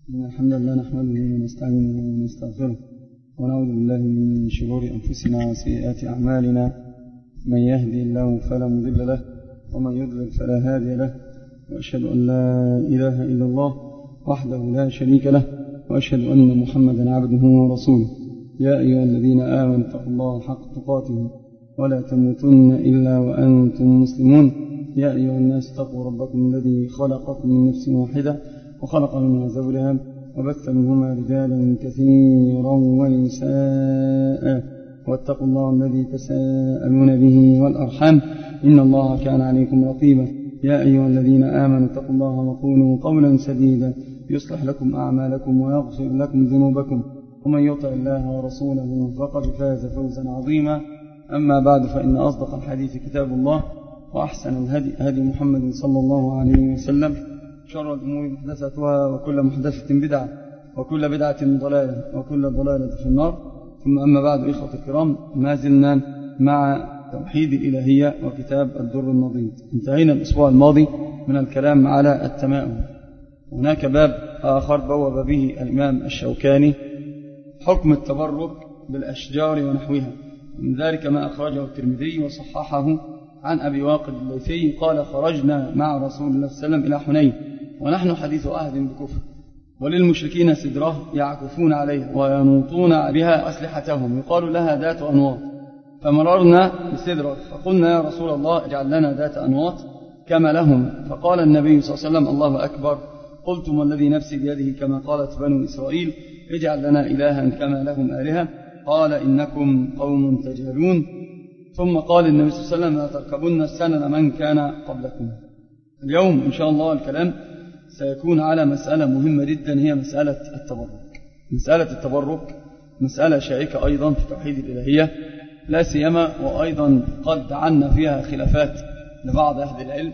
إن الحمد لله نحمده ونستعينه ونستغفره ونعوذ بالله من شرور أنفسنا وسيئات أعمالنا. من يهدي الله فلا مضل له ومن يضلل فلا هادي له، وأشهد أن لا إله إلا الله وحده لا شريك له، وأشهد أن محمدا عبده ورسوله. يا أيها الذين آمنوا اتقوا الله حق تقاته ولا تموتن إلا وأنتم مسلمون. يا أيها الناس اتقوا ربكم الذي خلقكم من نفس واحدة وخلق منها زوجها وبث منهما رجالا كثيرا ونساء، واتقوا الله الذي تساءلون به والأرحام إن الله كان عليكم رقيبا. يا أيها الذين آمنوا اتقوا الله وقولوا قولا سديدا يصلح لكم أعمالكم ويغفر لكم ذنوبكم، ومن يطع الله ورسوله فقد فاز فوزا عظيما. أما بعد، فإن أصدق الحديث كتاب الله، وأحسن الهدي هدي محمد صلى الله عليه وسلم، شر الأمور محدثاتها وكل محدثة بدعة وكل بدعة ضلالة وكل ضلالة في النار. ثم أما بعد، إخوة الكرام، ما زلنا مع توحيد الإلهية وكتاب الدر النضيد. انتهينا الأسبوع الماضي من الكلام على التمائم. هناك باب آخر بوب به الإمام الشوكاني، حكم التبرك بالأشجار ونحوها. من ذلك ما أخرجه الترمذي وصححه عن أبي واقد الليثي قال: خرجنا مع رسول الله صلى الله عليه وسلم إلى حنين ونحن حديث عهد بكفر، وللمشركين سدرة يعكفون عليها وينوطون بها أسلحتهم يقال لها ذات أنواط، فمررنا بسدرة فقلنا: يا رسول الله اجعل لنا ذات أنواط كما لهم. فقال النبي صلى الله عليه وسلم: الله أكبر، قلتم والذي نفسي بيده كما قالت بنو إسرائيل اجعل لنا إلها كما لهم آلهة، قال: إنكم قوم تجهلون. ثم قال النبي صلى الله عليه وسلم: لا تركبن سنن من كان قبلكم. اليوم إن شاء الله الكلام سيكون على مسألة مهمة جدا، هي مسألة التبرك. مسألة التبرك مسألة شائكة أيضا في توحيد الإلهية، لا سيما وأيضا قد عنا فيها خلافات لبعض أهل العلم،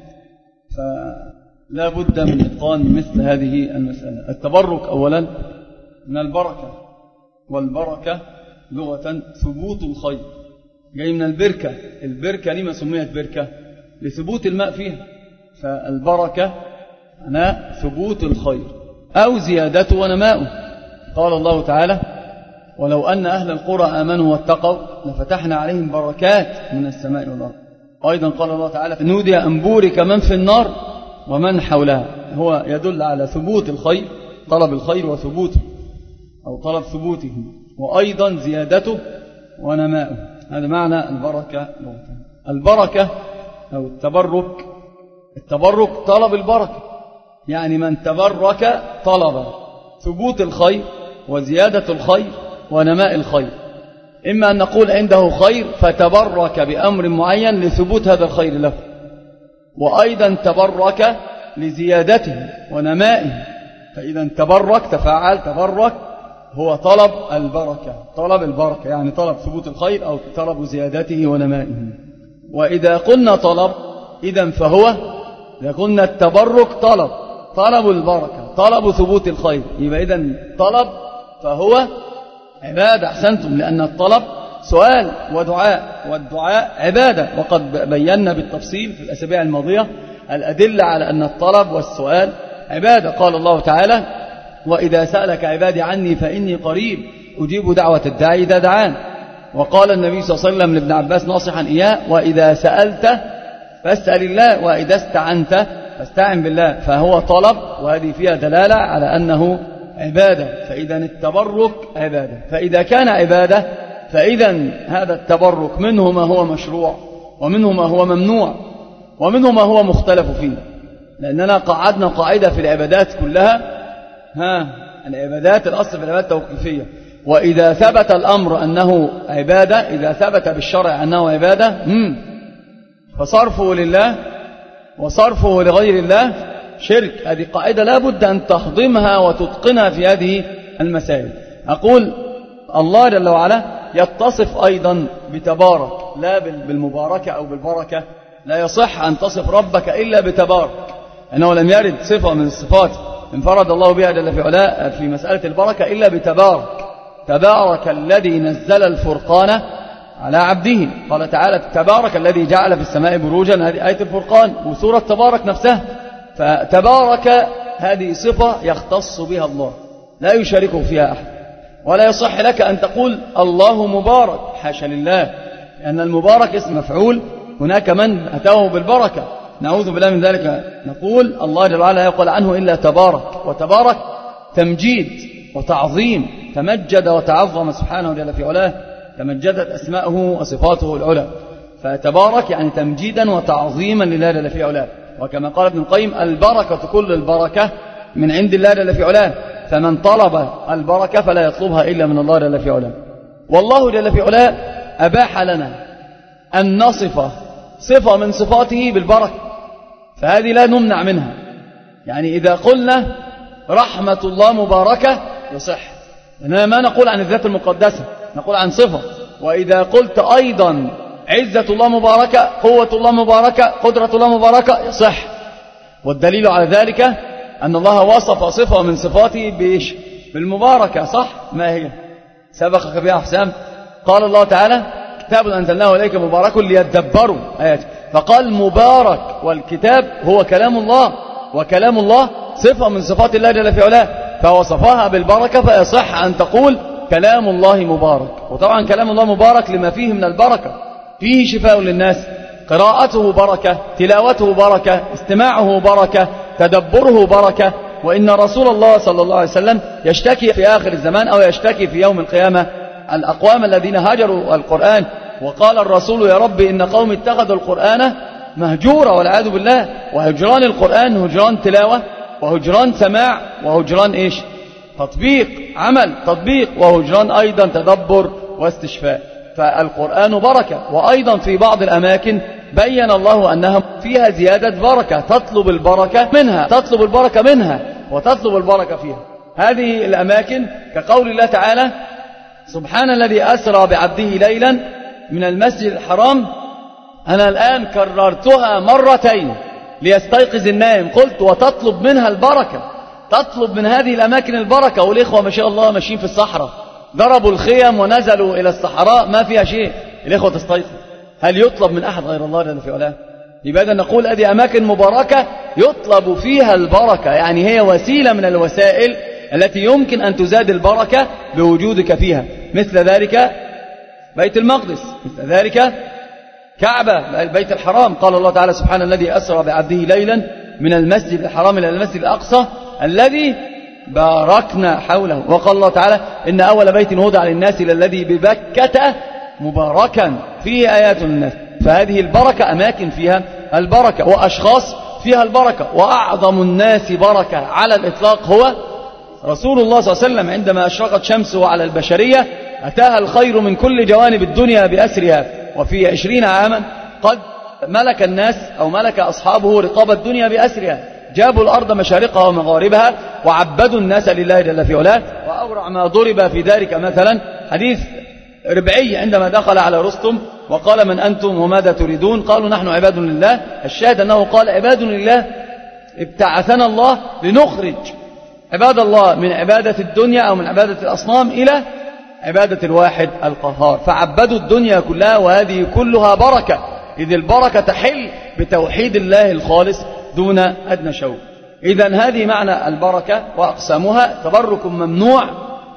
فلا بد من إتقان مثل هذه المسألة. التبرك أولا من البركة، والبركة لغة ثبوت الخير، جاي من البركة. البركة لما سميت بركة؟ لثبوت الماء فيها، فالبركة أنا ثبوت الخير أو زيادته ونماؤه. قال الله تعالى: ولو أن أهل القرى آمنوا واتقوا لفتحنا عليهم بركات من السماء والأرض. أيضا قال الله تعالى: نودي أن بورك من في النار ومن حولها. هو يدل على ثبوت الخير، طلب الخير وثبوته أو طلب ثبوته، وأيضا زيادته ونماؤه. هذا معنى البركة. البركة أو التبرك طلب البركة، يعني من تبرك طلب ثبوت الخير وزيادة الخير ونماء الخير. إما أن نقول عنده خير فتبرك بأمر معين لثبوت هذا الخير له، وأيضا تبرك لزيادته ونمائه. فإذا تبرك تفاعل تبرك هو طلب البركة، يعني طلب ثبوت الخير أو طلب زيادته ونمائه. وإذا قلنا طلب إذن فهو، إذا قلنا التبرك طلب البركة، طلب ثبوت الخير، يبقى إذن طلب فهو عبادة. أحسنتم، لأن الطلب سؤال ودعاء، والدعاء عبادة. وقد بينا بالتفصيل في الأسابيع الماضية الأدلة على أن الطلب والسؤال عبادة. قال الله تعالى: وإذا سألك عبادي عني فإني قريب أجيب دعوة الداعي إذا دعان. وقال النبي صلى الله عليه وسلم لابن عباس ناصحا إياه: وإذا سألت فاسأل الله وإذا استعنت فاستعن بالله. فهو طلب، وهذه فيها دلالة على أنه عبادة. فإذا التبرك عبادة، فإذا كان عبادة فإذا هذا التبرك منه ما هو مشروع ومنه ما هو ممنوع ومنه ما هو مختلف فيه. لأننا قعدنا قاعدة في العبادات كلها، العبادات الأصل في العبادات توقيفية، وإذا ثبت الأمر أنه عبادة، إذا ثبت بالشرع أنه عبادة فصرفه لله وصرفه لغير الله شرك. هذه قاعدة لا بد أن تهضمها وتتقنها في هذه المسائل. أقول الله جل وعلا يتصف أيضا بتبارك، لا بالمباركة أو بالبركة. لا يصح أن تصف ربك إلا بتبارك، أنه لم يرد صفة من الصفات انفرد الله بها جل في علاه في مسألة البركة إلا بتبارك. تبارك الذي نزل الفرقان على عبده. قال تعالى: تبارك الذي جعل في السماء بروجا. هذه آية الفرقان وسورة تبارك نفسها. فتبارك هذه صفة يختص بها الله، لا يشاركه فيها أحد. ولا يصح لك أن تقول الله مبارك، حاشا لله، لأن المبارك اسم مفعول، هناك من أتاه بالبركة، نعوذ بالله من ذلك. نقول الله جل وعلا لا يقول عنه إلا تبارك، وتبارك تمجيد وتعظيم، تمجد وتعظم سبحانه جل في علاه، تمجدت أسماؤه وصفاته العلى، فتبارك يعني تمجيدا وتعظيما لله جل في علاه. وكما قال ابن القيم البركة كل البركة من عند الله جل في علاه، فمن طلب البركة فلا يطلبها إلا من الله جل في علاه. والله جل في علاه أباح لنا أن نصف صفة من صفاته بالبركة، فهذه لا نمنع منها. يعني إذا قلنا رحمة الله مباركة يصح، إنما ما نقول عن الذات المقدسة، نقول عن صفة. وإذا قلت أيضا عزة الله مباركة، قوة الله مباركة، قدرة الله مباركة يصح. والدليل على ذلك أن الله وصف صفة من صفاته بإيش؟ بالمباركة، صح؟ ما هي؟ سبقك بها حسام. قال الله تعالى كتاب أنزلناه إليك مبارك ليدبروا آياته، فقال مبارك، والكتاب هو كلام الله، وكلام الله صفة من صفات الله جل في علاه، فوصفها بالبركة، فيصح أن تقول كلام الله مبارك. وطبعا كلام الله مبارك لما فيه من البركة، فيه شفاء للناس، قراءته بركة، تلاوته بركة، استماعه بركة، تدبره بركة. وإن رسول الله صلى الله عليه وسلم يشتكي في آخر الزمان أو يشتكي في يوم القيامة الأقوام الذين هجروا القرآن، وقال الرسول يا رب إن قوم اتخذوا القرآن مهجورا والعياذ بالله. وهجران القرآن هجران تلاوة، وهجران سماع، وهجران إيش؟ تطبيق، عمل تطبيق، وهجران أيضا تدبر واستشفاء. فالقرآن بركة. وأيضا في بعض الأماكن بين الله أنها فيها زيادة بركة، تطلب البركة منها، تطلب البركة منها وتطلب البركة فيها. هذه الأماكن كقول الله تعالى سبحان الذي أسرى بعبده ليلا من المسجد الحرام. أنا الآن كررتها مرتين ليستيقظ النائم، قلت وتطلب منها البركة، تطلب من هذه الأماكن البركة. والإخوة ما شاء الله ماشيين في الصحراء، ضربوا الخيم ونزلوا إلى الصحراء ما فيها شيء، الإخوة تستيقظ. هل يطلب من أحد غير الله جل في علاه؟ لماذا نقول هذه أماكن مباركة يطلب فيها البركة، يعني هي وسيلة من الوسائل التي يمكن أن تزاد البركة بوجودك فيها. مثل ذلك بيت المقدس، مثل ذلك كعبة، البيت الحرام. قال الله تعالى سبحان الذي أسرى بعبده ليلا من المسجد الحرام إلى المسجد الأقصى الذي باركنا حوله. وقال الله تعالى إن أول بيت وضع للناس للذي ببكة مباركا فيه آيات للناس. فهذه البركة أماكن فيها البركة، وأشخاص فيها البركة. وأعظم الناس بركة على الإطلاق هو رسول الله صلى الله عليه وسلم. عندما أشرقت شمسه على البشرية أتاها الخير من كل جوانب الدنيا بأسرها، وفي 20 عاما قد ملك الناس أو ملك أصحابه رقاب الدنيا بأسرها، جابوا الأرض مشارقها ومغاربها وعبدوا الناس لله جل في علاه. وأورع ما ضرب في ذلك مثلا حديث ربعي عندما دخل على رستم وقال من أنتم وماذا تريدون؟ قالوا نحن عباد لله. الشاهد أنه قال عباد لله، ابتعثنا الله لنخرج عباد الله من عبادة الدنيا أو من عبادة الأصنام إلى عبادة الواحد القهار، فعبدوا الدنيا كلها، وهذه كلها بركة، إذ البركة تحل بتوحيد الله الخالص دون أدنى شوك. إذن هذه معنى البركة وأقسامها. تبرك ممنوع،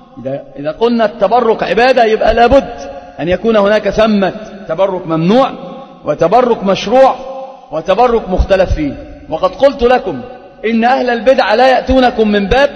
إذا قلنا التبرك عبادة يبقى لابد أن يكون هناك ثمة تبرك ممنوع وتبرك مشروع وتبرك مختلف فيه. وقد قلت لكم إن أهل البدع لا يأتونكم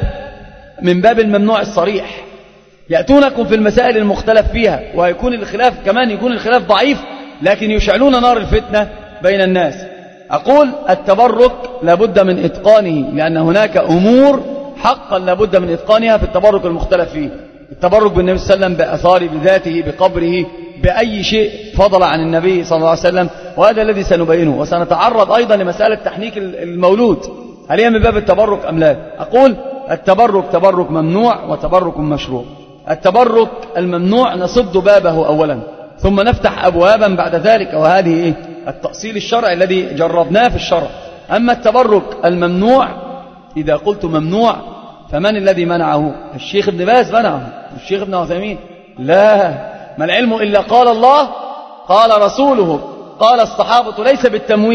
من باب الممنوع الصريح، يأتونكم في المسائل المختلف فيها، ويكون الخلاف كمان يكون الخلاف ضعيف، لكن يشعلون نار الفتنة بين الناس. أقول التبرك لابد من إتقانه، لأن هناك أمور حقا لابد من إتقانها في التبرك المختلف فيه. التبرك بالنبي صلى الله عليه وسلم بأثاره، بذاته، بقبره، بأي شيء فضل عن النبي صلى الله عليه وسلم، وهذا الذي سنبينه. وسنتعرض أيضا لمسألة تحنيك المولود، هل هي من باب التبرك أم لا؟ أقول التبرك تبرك ممنوع وتبرك مشروع. التبرك الممنوع نصد بابه أولا ثم نفتح أبوابا بعد ذلك، وهذه التأصيل الشرعي الذي جربناه في الشرع. أما التبرك الممنوع، إذا قلت ممنوع فمن الذي منعه؟ الشيخ ابن باز منعه، الشيخ ابن عثيمين لا، ما العلم إلا قال الله قال رسوله قال الصحابة، ليس بالتمويه،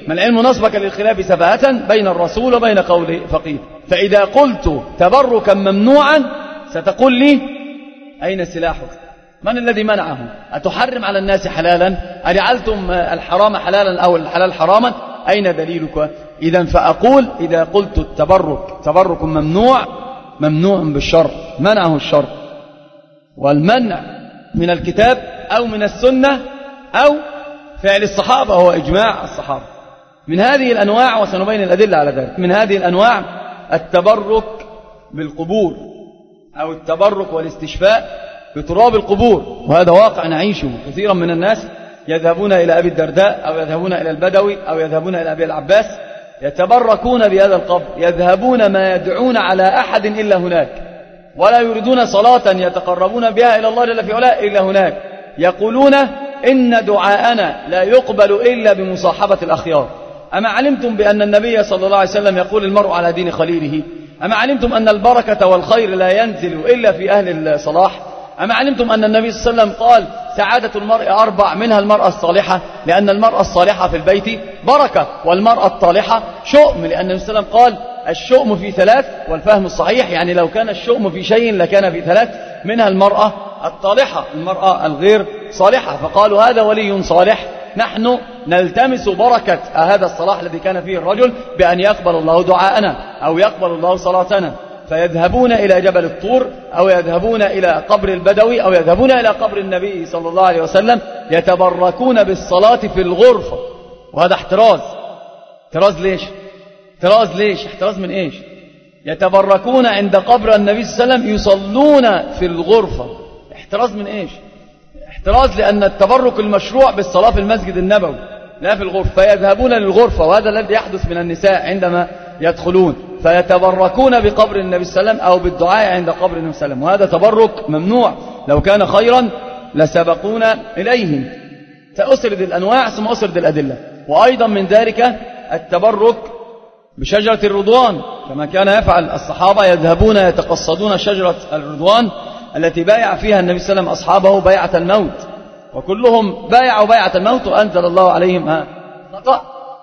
ما العلم نصبك للخلاف سفاهة بين الرسول وبين قول فقيه. فإذا قلت تبركا ممنوعا ستقول لي أين سلاحك؟ من الذي منعه؟ أتحرم على الناس حلالا؟ أجعلتم الحرام حلالا أو الحلال حراما؟ أين دليلك؟ إذن فأقول إذا قلت تبرك ممنوع بالشرع، منعه الشرع، والمنع من الكتاب أو من السنة أو فعل الصحابة هو إجماع الصحابة. من هذه الأنواع، وسنبين الأدلة على ذلك، من هذه الأنواع التبرك بالقبور أو التبرك والاستشفاء بتراب القبور، وهذا واقع نعيشه. كثيرا من الناس يذهبون إلى أبي الدرداء أو يذهبون إلى البدوي أو يذهبون إلى أبي العباس يتبركون بهذا القبر، يذهبون ما يدعون على أحد إلا هناك، ولا يريدون صلاة يتقربون بها إلى الله جل في علاه إلا هناك. يقولون إن دعاءنا لا يقبل إلا بمصاحبة الأخيار. أما علمتم بأن النبي صلى الله عليه وسلم يقول المرء على دين خليله؟ أما علمتم أن البركة والخير لا ينزل إلا في أهل الصلاح؟ أما علمتم أن النبي صلى الله عليه وسلم قال سعادة المرء 4 منها المرأة الصالحة، لأن المرأة الصالحة في البيت بركة، والمرأة الطالحة شؤم، لأن النبي صلى الله عليه وسلم قال الشؤم في 3، والفهم الصحيح يعني لو كان الشؤم في شيء لكان في 3، منها المرأة الطالحة، المرأة الغير صالحة. فقالوا هذا ولي صالح، نحن نلتمس بركة هذا الصلاح الذي كان فيه الرجل بأن يقبل الله دعاءنا أو يقبل الله صلاتنا. فيذهبون إلى جبل الطور أو يذهبون إلى قبر البدوي أو يذهبون إلى قبر النبي صلى الله عليه وسلم يتبركون بالصلاة في الغرفة، وهذا احتراز. ليش؟ احتراز من إيش؟ يتبركون عند قبر النبي صلى الله عليه وسلم يصلون في الغرفة، احتراز من إيش؟ احتراز لأن التبرك المشروع بالصلاة في المسجد النبوي لا في الغرفة، فيذهبون للغرفة، وهذا الذي يحدث من النساء عندما يدخلون، فيتبركون بقبر النبي صلى الله عليه وسلم أو بالدعاء عند قبر النبي صلى الله عليه وسلم، وهذا تبرك ممنوع. لو كان خيرا لسبقونا إليه. سأسرد الأنواع ثم أسرد الأدلة. وأيضا من ذلك التبرك بشجرة الرضوان، كما كان يفعل الصحابة، يذهبون يتقصدون شجرة الرضوان التي بايع فيها النبي صلى الله عليه وسلم أصحابه بيعة الموت، وكلهم بايعوا بيعة الموت وأنزل الله عليهم خطأ.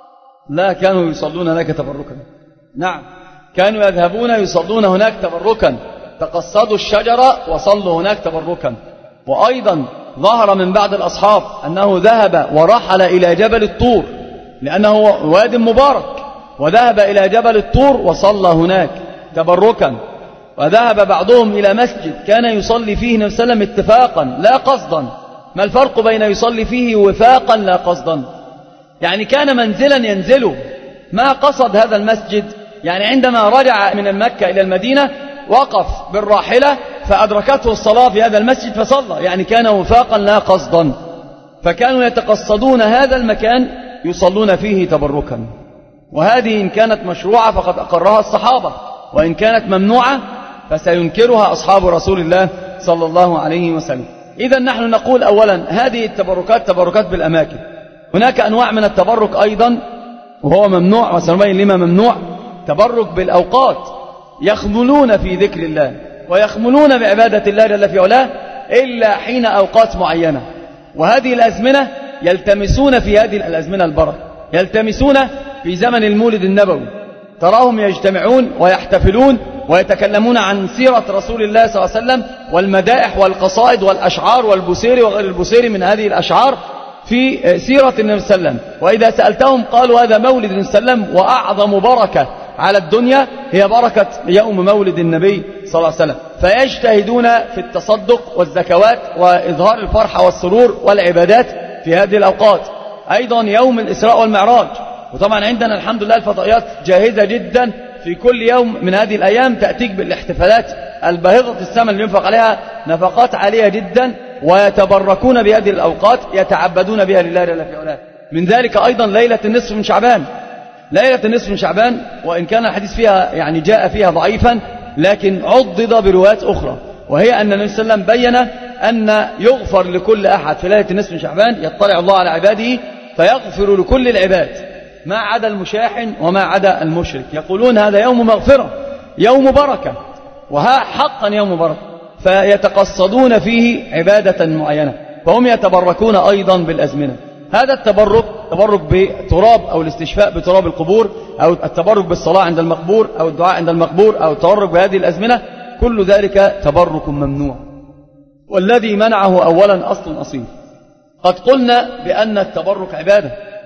لا، كانوا يصلون هناك تبركا. نعم، كانوا يذهبون يصلون هناك تبركا، تقصدوا الشجرة وصلوا هناك تبركا. وأيضا ظهر من بعض الأصحاب أنه ذهب ورحل إلى جبل الطور، لأنه واد مبارك، وذهب إلى جبل الطور وصلى هناك تبركا. وذهب بعضهم إلى مسجد كان يصلي فيه النبي صلى الله عليه وسلم اتفاقا لا قصدا. ما الفرق بين يصلي فيه وفاقا لا قصدا؟ يعني كان منزلا ينزله، ما قصد هذا المسجد. يعني عندما رجع من مكة إلى المدينة وقف بالراحلة فأدركته الصلاة في هذا المسجد فصلى، يعني كان وفاقا لا قصدا. فكانوا يتقصدون هذا المكان يصلون فيه تبركا. وهذه إن كانت مشروعة فقد أقرها الصحابة، وإن كانت ممنوعة فسينكرها أصحاب رسول الله صلى الله عليه وسلم. إذن نحن نقول أولا هذه التبركات تبركات بالأماكن. هناك أنواع من التبرك أيضا وهو ممنوع، وسنبين لما ممنوع. تبرك بالأوقات، يخملون في ذكر الله ويخملون بعبادة الله جل في علاه إلا حين أوقات معينة، وهذه الأزمنة يلتمسون في هذه الأزمنة البركة، يلتمسون في زمن المولد النبوي، تراهم يجتمعون ويحتفلون ويتكلمون عن سيرة رسول الله صلى الله عليه وسلم والمدائح والقصائد والأشعار والبسير وغير البسير من هذه الأشعار في سيرة النبي صلى الله عليه وسلم. وإذا سألتهم قالوا هذا مولد النبي صلى الله عليه وسلم، وأعظم بركة على الدنيا هي بركة يوم مولد النبي صلى الله عليه وسلم. فيجتهدون في التصدق والزكوات وإظهار الفرحة والسرور والعبادات في هذه الأوقات. أيضا يوم الإسراء والمعراج، وطبعا عندنا الحمد لله الفضائيات جاهزة جدا في كل يوم من هذه الأيام تأتيك بالاحتفالات الباهظة الثمن اللي ينفق عليها نفقات عالية جدا، ويتبركون بهذه الأوقات يتعبدون بها لله جل في علاه. من ذلك أيضا ليلة النصف من شعبان. ليلة النصف من شعبان وإن كان الحديث فيها يعني جاء فيها ضعيفا لكن عضد بروايات أخرى، وهي أن النبي صلى الله عليه وسلم بين أن يغفر لكل أحد في ليلة النصف من شعبان، يطلع الله على عباده فيغفر لكل العباد ما عدا المشاحن وما عدا المشرك. يقولون هذا يوم مغفرة، يوم بركة، وها حقا يوم بركة، فيتقصدون فيه عبادة معينة، فهم يتبركون أيضا بالأزمنة. هذا التبرك التبرك بتراب أو الاستشفاء بتراب القبور أو التبرك بالصلاة عند المقبور أو الدعاء عند المقبور أو التبرك بهذه الأزمنة، كل ذلك تبرك ممنوع. والذي منعه أولا أصل أصيل. قد قلنا بأن التبرك عبادة،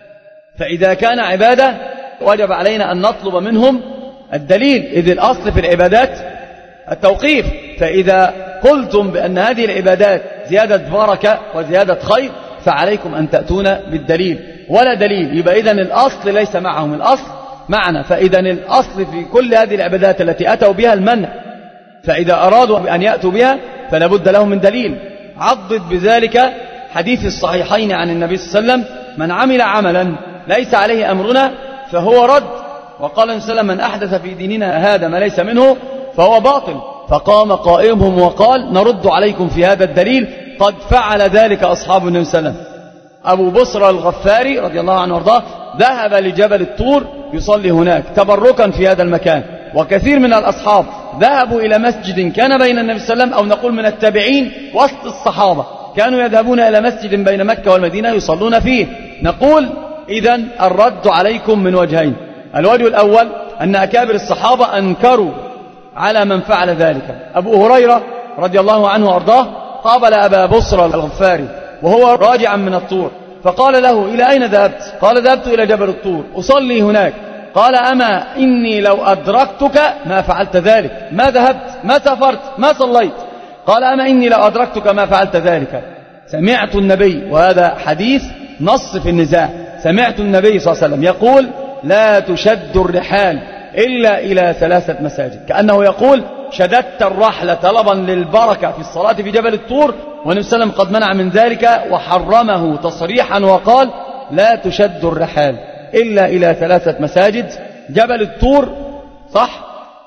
فإذا كان عبادة وجب علينا أن نطلب منهم الدليل، إذ الأصل في العبادات التوقيف. فإذا قلتم بأن هذه العبادات زيادة بركة وزيادة خير فعليكم أن تأتون بالدليل، ولا دليل يبقى إذن الأصل ليس معهم، الأصل معنا. فإذا الأصل في كل هذه العبادات التي أتوا بها المنع، فإذا أرادوا أن يأتوا بها فلا بد لهم من دليل. عضد بذلك حديث الصحيحين عن النبي صلى الله عليه وسلم: من عمل عملا ليس عليه أمرنا فهو رد. وقال النبي صلى الله عليه وسلم: من أحدث في ديننا هذا ما ليس منه فهو باطل. فقام قائمهم وقال: نرد عليكم في هذا الدليل، قد فعل ذلك أصحاب النبي صلى الله عليه وسلم. أبو بصرى الغفاري رضي الله عنه وارضاه ذهب لجبل الطور يصلي هناك تبركا في هذا المكان، وكثير من الأصحاب ذهبوا إلى مسجد كان بين النبي صلى الله عليه وسلم، أو نقول من التابعين وسط الصحابة، كانوا يذهبون إلى مسجد بين مكة والمدينة يصلون فيه. نقول إذن الرد عليكم من وجهين: الوجه الأول أن أكابر الصحابة أنكروا على من فعل ذلك. أبو هريرة رضي الله عنه وأرضاه قابل أبا بصرى الغفاري وهو راجعا من الطور، فقال له: إلى أين ذهبت؟ قال: ذهبت إلى جبل الطور أصلي هناك. قال: أما إني لو أدركتك ما فعلت ذلك، ما ذهبت ما سافرت ما صليت. قال: أما إني لو أدركتك ما فعلت ذلك. سمعت النبي، وهذا حديث نص في النزاع، سمعت النبي صلى الله عليه وسلم يقول: لا تشد الرحال إلا إلى 3 مساجد. كأنه يقول: شددت الرحل طلبا للبركة في الصلاة في جبل الطور، والنبي صلى الله عليه وسلم قد منع من ذلك وحرمه تصريحا وقال: لا تشد الرحال إلا إلى 3 مساجد. جبل الطور صح؟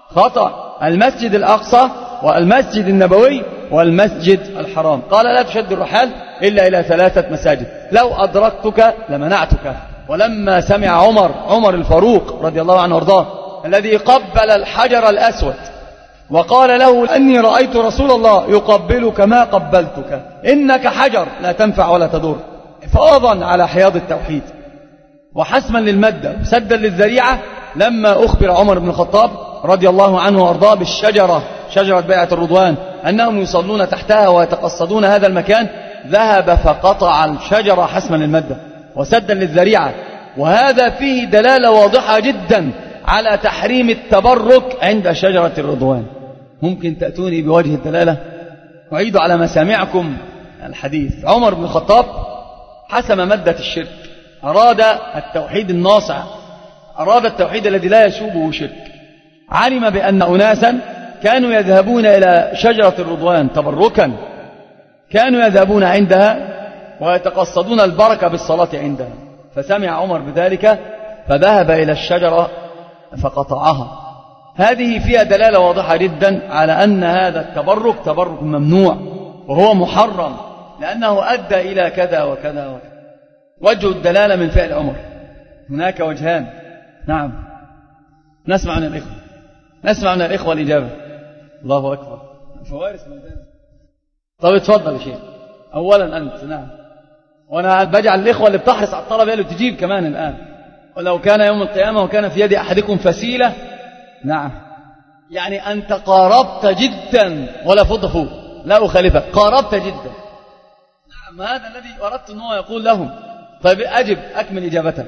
خطأ. المسجد الأقصى والمسجد النبوي والمسجد الحرام. قال: لا تشد الرحال إلا إلى 3 مساجد. لو أدركتك لمنعتك. ولما سمع عمر الفاروق رضي الله عنه وارضاه الذي قبل الحجر الأسود وقال له: أني رأيت رسول الله يقبلك ما قبلتك، إنك حجر لا تنفع ولا تضر، حفاظا على حياض التوحيد وحسما للمادة سدا للذريعة، لما أخبر عمر بن الخطاب رضي الله عنه وارضاه بالشجرة، شجرة بيعة الرضوان، أنهم يصلون تحتها ويتقصدون هذا المكان، ذهب فقطع الشجرة حسما للمادة وسدا للذريعة. وهذا فيه دلالة واضحة جدا على تحريم التبرك عند شجرة الرضوان. ممكن تأتوني بوجه الدلالة؟ أعيد على مسامعكم الحديث. عمر بن الخطاب حسم مادة الشرك، أراد التوحيد الناصع، أراد التوحيد الذي لا يشوبه شرك. علم بأن أناسا كانوا يذهبون إلى شجرة الرضوان تبركا، كانوا يذهبون عندها ويتقصدون البركة بالصلاة عندها، فسمع عمر بذلك فذهب إلى الشجرة فقطعها. هذه فيها دلالة واضحة جدا على أن هذا التبرك تبرك ممنوع وهو محرم، لأنه أدى إلى كذا وكذا وكذا. وجه الدلالة من فعل عمر هناك وجهان. نعم، نسمع من الإخوة الإجابة. الله أكبر، فوارس ميدان. طب اتفضل يا شيخ. أولا أنت. نعم، وأنا بجعل الإخوة اللي بتحرص على الطلبة اللي تجيب كمان الآن. ولو كان يوم القيامة وكان في يد أحدكم فسيلة. نعم، يعني أنت قاربت جدا ولا فض فوق، لا أخالفك، قاربت جدا. نعم، هذا الذي أردت أنه يقول لهم. طيب أجب، أكمل إجابتك.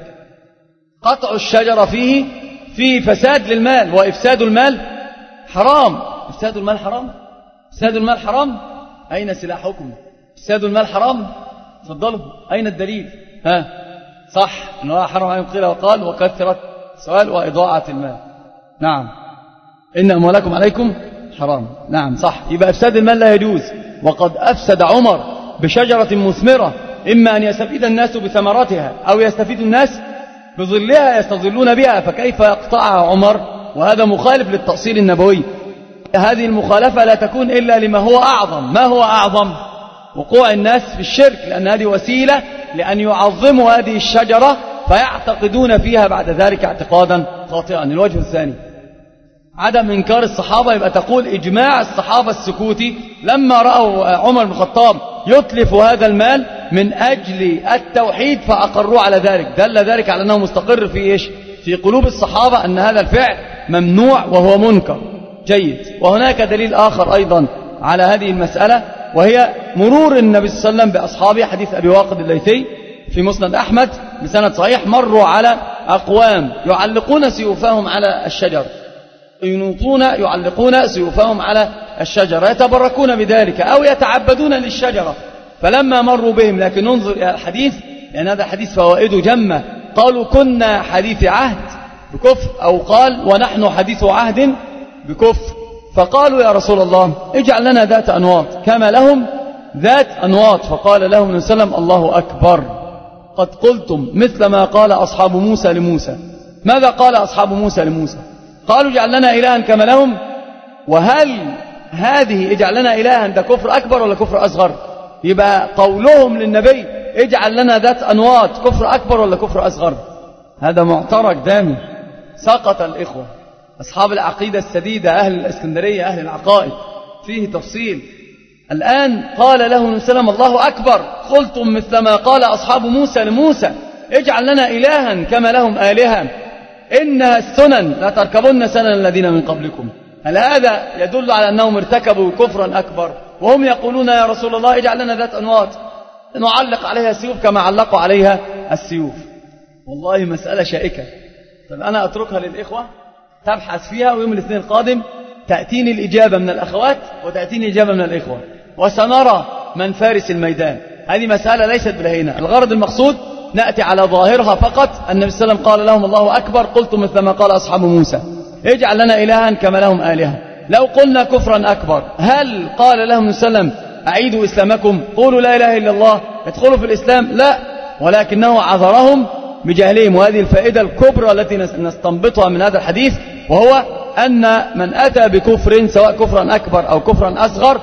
قطع الشجرة فيه فساد للمال، وإفساد المال حرام. إفساد المال حرام، إفساد المال حرام. أين سلاحكم؟ إفساد المال حرام. تفضلوا، أين الدليل؟ صح، إنه حرم عليهم قيل وقال وكثرة السؤال وإضاعة المال. نعم، إن أموالكم عليكم حرام. نعم صح، يبقى إفساد المال لا يجوز. وقد أفسد عمر بشجرة مثمرة، إما أن يستفيد الناس بثمرتها أو يستفيد الناس بظلها يستظلون بها، فكيف يقطعها عمر؟ وهذا مخالف للتأصيل النبوي. هذه المخالفة لا تكون إلا لما هو أعظم. ما هو أعظم؟ وقوع الناس في الشرك، لأن هذه وسيلة لأن يعظموا هذه الشجرة فيعتقدون فيها بعد ذلك اعتقادا خاطئا. الوجه الثاني عدم إنكار الصحابة، يبقى تقول إجماع الصحابة السكوتي لما رأوا عمر بن الخطاب يتلف هذا المال من أجل التوحيد فأقروا على ذلك. دل ذلك على أنه مستقر في إيش؟ في قلوب الصحابة أن هذا الفعل ممنوع وهو منكر. جيد. وهناك دليل آخر أيضا على هذه المسألة، وهي مرور النبي صلى الله عليه وسلم بأصحابه. حديث أبي واقد الليثي في مسند أحمد بسند صحيح، مروا على أقوام يعلقون سيوفهم على الشجر، يعلقون سيوفهم على الشجرة، يتبركون بذلك أو يتعبدون للشجرة. فلما مروا بهم، لكن ننظر إلى الحديث لأن هذا الحديث فوائده جمة. قالوا كنا حديث عهد بكفر، أو قال ونحن حديث عهد بكفر. فقالوا يا رسول الله اجعل لنا ذات أنواط كما لهم ذات أنواط. فقال لهم النبي صلى الله عليه وسلم الله أكبر، قد قلتم مثل ما قال أصحاب موسى لموسى. ماذا قال أصحاب موسى لموسى؟ قالوا اجعل لنا إلها كما لهم. وهل هذه اجعل لنا إلها ده كفر أكبر ولا كفر أصغر؟ يبقى قولهم للنبي اجعل لنا ذات أنواط كفر أكبر ولا كفر أصغر؟ هذا معترك دامي. سقط الإخوة أصحاب العقيدة السديدة، أهل الإسكندرية، أهل العقائد، فيه تفصيل. الآن قال له النبي صلى الله عليه وسلم الله أكبر، قلتم مثل ما قال أصحاب موسى لموسى اجعل لنا إلها كما لهم آلهة إنها السنن لا تركبن سنن الذين من قبلكم. هل هذا يدل على أنهم ارتكبوا كفرا أكبر وهم يقولون يا رسول الله اجعل لنا ذات أنواط نعلق عليها السيوف كما علقوا عليها السيوف؟ والله مسألة شائكة. طب أنا أتركها للإخوة تبحث فيها، ويوم الاثنين القادم تأتيني الإجابة من الأخوات وتأتيني الإجابة من الإخوة، وسنرى من فارس الميدان. هذه مسألة ليست بلهينة. الغرض المقصود نأتي على ظاهرها فقط. النبي صلى الله عليه وسلم قال لهم الله أكبر، قلتم مثل ما قال أصحاب موسى اجعل لنا إلها كما لهم آلهة. لو قلنا كفرا أكبر، هل قال لهم النبي صلى الله عليه وسلم أعيدوا إسلامكم، قولوا لا إله إلا الله، ادخلوا في الإسلام؟ لا، ولكنه عذرهم بجهلهم. وهذه الفائدة الكبرى التي نستنبطها من هذا الحديث، وهو أن من أتى بكفر سواء كفرا أكبر أو كفرا أصغر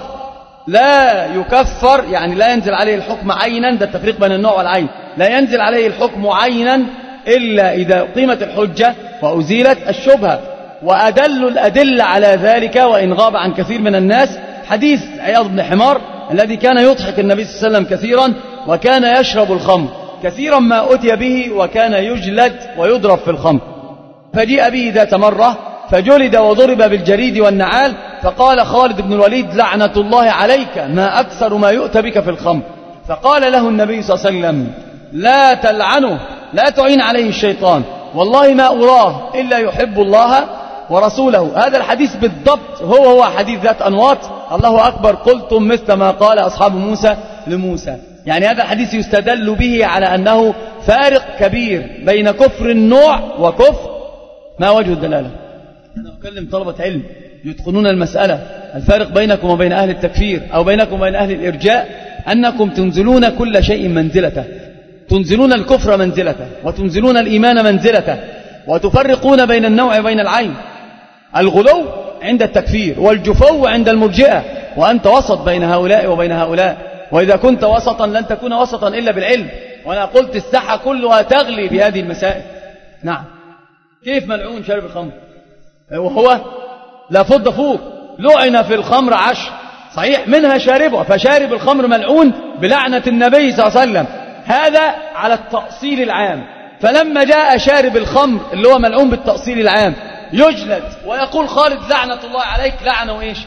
لا يكفر، يعني لا ينزل عليه الحكم عينا. ده التفريق بين النوع والعين. لا ينزل عليه الحكم عينا إلا إذا قيمت الحجة وأزيلت الشبهة. وأدل الأدلة على ذلك وإن غاب عن كثير من الناس حديث عياض بن حمار الذي كان يضحك النبي صلى الله عليه وسلم كثيرا، وكان يشرب الخمر كثيرا ما أتي به، وكان يجلد ويضرب في الخمر. فجيء به ذات مرة فجلد وضرب بالجريد والنعال. فقال خالد بن الوليد لعنة الله عليك ما أكثر ما يؤتى بك في الخمر. فقال له النبي صلى الله عليه وسلم لا تلعنه، لا تعين عليه الشيطان، والله ما أراه إلا يحب الله ورسوله. هذا الحديث بالضبط هو حديث ذات أنواط. الله أكبر، قلتم مثل ما قال أصحاب موسى لموسى. يعني هذا الحديث يستدل به على أنه فارق كبير بين كفر النوع وكفر. ما وجه الدلالة؟ أنا أكلم طلبة علم يتقنون المسألة. الفارق بينكم وبين أهل التكفير أو بينكم وبين أهل الإرجاء أنكم تنزلون كل شيء منزلته، تنزلون الكفر منزلته وتنزلون الإيمان منزلته، وتفرقون بين النوع وبين العين. الغلو عند التكفير والجفو عند المرجئة، وأنت وسط بين هؤلاء وبين هؤلاء. وإذا كنت وسطا لن تكون وسطا إلا بالعلم. وأنا قلت الساحة كلها تغلي بهذه المسائل. نعم. كيف ملعون شارب الخمر وهو لا فض فوق؟ لعن في الخمر 10 صحيح، منها شاربه، فشارب الخمر ملعون بلعنة النبي صلى الله عليه وسلم. هذا على التأصيل العام. فلما جاء شارب الخمر اللي هو ملعون بالتأصيل العام يجلد، ويقول خالد لعنة الله عليك، لعنه إيش؟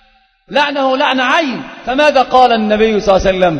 لعنه لعنة عين. فماذا قال النبي صلى الله عليه وسلم؟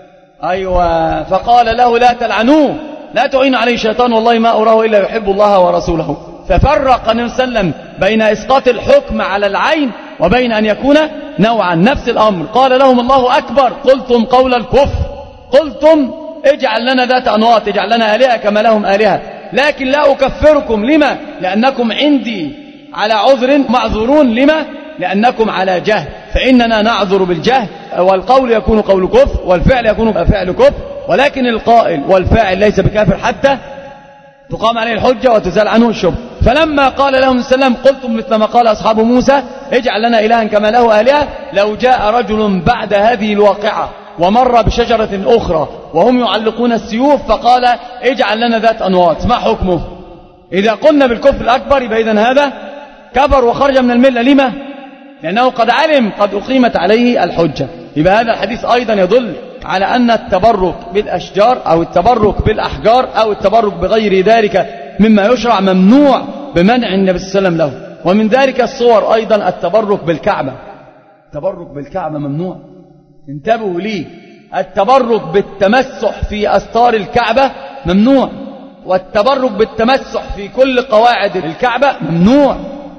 أيوة، فقال له لا تلعنوه، لا تعين عليه الشيطان، والله ما أراه إلا يحب الله ورسوله. ففرق النبي صلى الله عليه وسلم بين إسقاط الحكم على العين وبين أن يكون نوعا. نفس الأمر. قال لهم الله أكبر، قلتم قول الكفر، قلتم اجعل لنا ذات أنواط، اجعل لنا آلهة كما لهم آلهة، لكن لا أكفركم. لما؟ لأنكم عندي على عذر معذورون. لما؟ لأنكم على جهل، فإننا نعذر بالجهل، والقول يكون قول كفر والفعل يكون فعل كفر، ولكن القائل والفاعل ليس بكافر حتى تقام عليه الحجة وتزال عنه الشبهة. فلما قال لهم السلام قلتم مثل ما قال أصحاب موسى اجعل لنا إلها كما له آلهة، لو جاء رجل بعد هذه الواقعة ومر بشجرة أخرى وهم يعلقون السيوف فقال اجعل لنا ذات أنواط، ما حكمه؟ إذا قلنا بالكفر الأكبر يبقى إذن هذا كفر وخرج من الملة. لما؟ لأنه قد علم قد أقيمت عليه الحجة. يبقى هذا الحديث أيضا يدل على أن التبرك بالأشجار أو التبرك بالأحجار أو التبرك بغير ذلك مما يشرع ممنوع بمنع النبي صلى الله عليه وسلم له. ومن ذلك الصور أيضا التبرك بالكعبة. التبرك بالكعبة ممنوع، انتبهوا لي. التبرك بالتمسح في أستار الكعبة ممنوع، والتبرك بالتمسح في كل قواعد الكعبة ممنوع.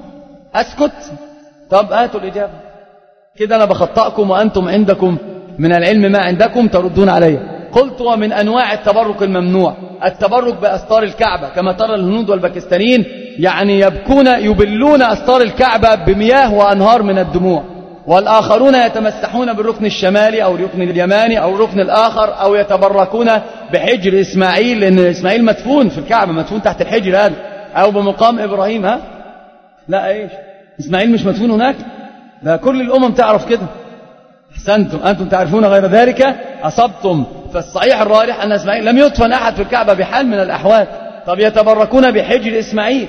أسكت؟ طب هاتوا الإجابة كده، أنا بخطأكم وأنتم عندكم من العلم ما عندكم تردون علي. قلت ومن أنواع التبرك الممنوع التبرك بأستار الكعبة، كما ترى الهنود والباكستانيين يعني يبلون أستار الكعبة بمياه وأنهار من الدموع، والآخرون يتمسحون بالركن الشمالي أو الركن اليماني أو الركن الآخر، أو يتبركون بحجر إسماعيل، لأن إسماعيل مدفون في الكعبة، مدفون تحت الحجر هذا، أو بمقام إبراهيم. ها لا إيش، إسماعيل مش مدفون هناك؟ ده كل الأمم تعرف كده. أحسنتم، أنتم تعرفون غير ذلك، أصبتم. فالصحيح الراجح أن إسماعيل لم يدفن أحد في الكعبة بحال من الأحوال. طب يتبركون بحجر إسماعيل،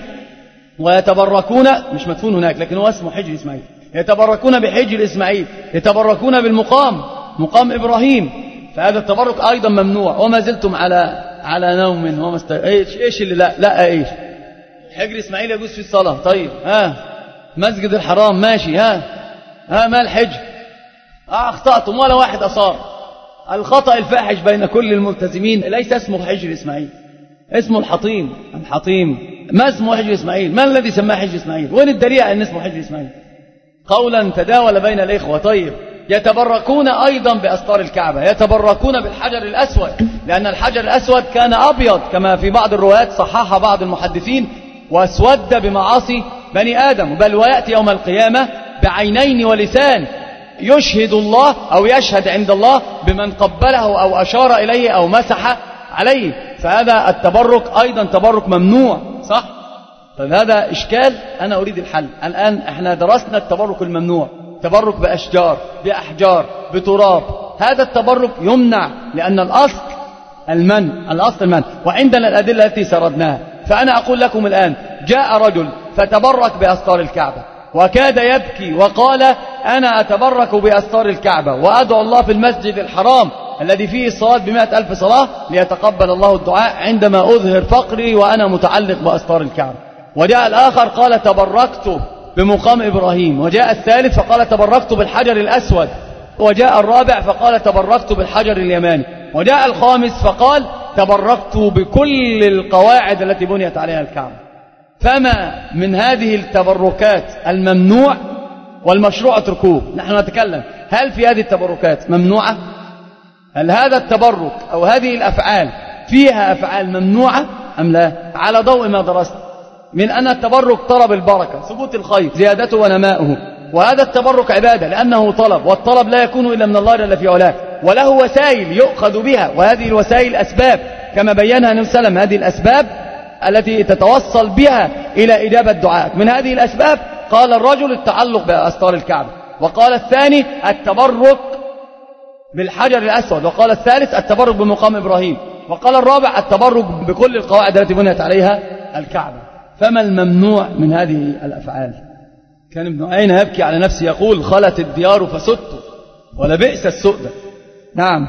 ويتبركون مش مدفون هناك لكن هو اسمه حجر إسماعيل، يتبركون بحجر إسماعيل، يتبركون بالمقام، مقام إبراهيم، فهذا التبرك أيضا ممنوع. وما زلتم على نوم إيش اللي لا إيش، حجر إسماعيل يجوز في الصلاة. طيب مسجد الحرام ماشي، ما الحجر؟ أخطأتم ولا واحد أصاب. الخطأ الفاحش بين كل الملتزمين ليس اسمه حجر إسماعيل، اسمه الحطيم. ما اسمه حجر إسماعيل؟ ما الذي سماه حجر إسماعيل؟ وين الدليل أن اسمه حجر إسماعيل؟ قولا تداول بين الإخوة. طيب يتبركون أيضا بأستار الكعبة، يتبركون بالحجر الأسود، لأن الحجر الأسود كان أبيض كما في بعض الروايات صححها بعض المحدثين، واسود بمعاصي بني آدم، بل ويأتي يوم القيامة بعينين ولسان يشهد الله أو يشهد عند الله بمن قبله أو أشار إليه أو مسح عليه. فهذا التبرك أيضا تبرك ممنوع، صح؟ طيب هذا إشكال، أنا أريد الحل. الآن احنا درسنا التبرك الممنوع، تبرك بأشجار، بأحجار، بتراب، هذا التبرك يمنع لأن الأصل المنع، وعندنا الأدلة التي سردناها. فأنا أقول لكم الآن، جاء رجل فتبرك بأستار الكعبة وكاد يبكي وقال أنا أتبرك بأستار الكعبة وأدعو الله في المسجد الحرام الذي فيه الصلاة ب100,000 صلاة ليتقبل الله الدعاء عندما أظهر فقري وأنا متعلق بأستار الكعبة. وجاء الآخر قال تبركت بمقام إبراهيم، وجاء الثالث فقال تبركت بالحجر الأسود، وجاء الرابع فقال تبركت بالحجر اليماني، وجاء الخامس فقال تبركت بكل القواعد التي بنيت عليها الكعبة. فما من هذه التبركات الممنوع والمشروع اتركوه. نحن نتكلم هل في هذه التبركات ممنوعة؟ هل هذا التبرك أو هذه الأفعال فيها أفعال ممنوعة أم لا؟ على ضوء ما درست من أن التبرك طلب البركة، ثبوت الخير، زيادته ونماؤه، وهذا التبرك عبادة لأنه طلب، والطلب لا يكون إلا من الله جل في علاه، وله وسائل يؤخذ بها، وهذه الوسائل أسباب كما بينها النبي صلى الله عليه وسلم، هذه الأسباب التي تتوصل بها إلى إجابة دعاء. من هذه الأسباب قال الرجل التعلق بأستار الكعبة، وقال الثاني التبرك بالحجر الأسود، وقال الثالث التبرك بمقام إبراهيم، وقال الرابع التبرك بكل القواعد التي بنيت عليها الكعبة. فما الممنوع من هذه الأفعال؟ كان ابن عيينة يبكي على نفسه يقول خلت الديار فسدت ولبئس السؤدة. نعم.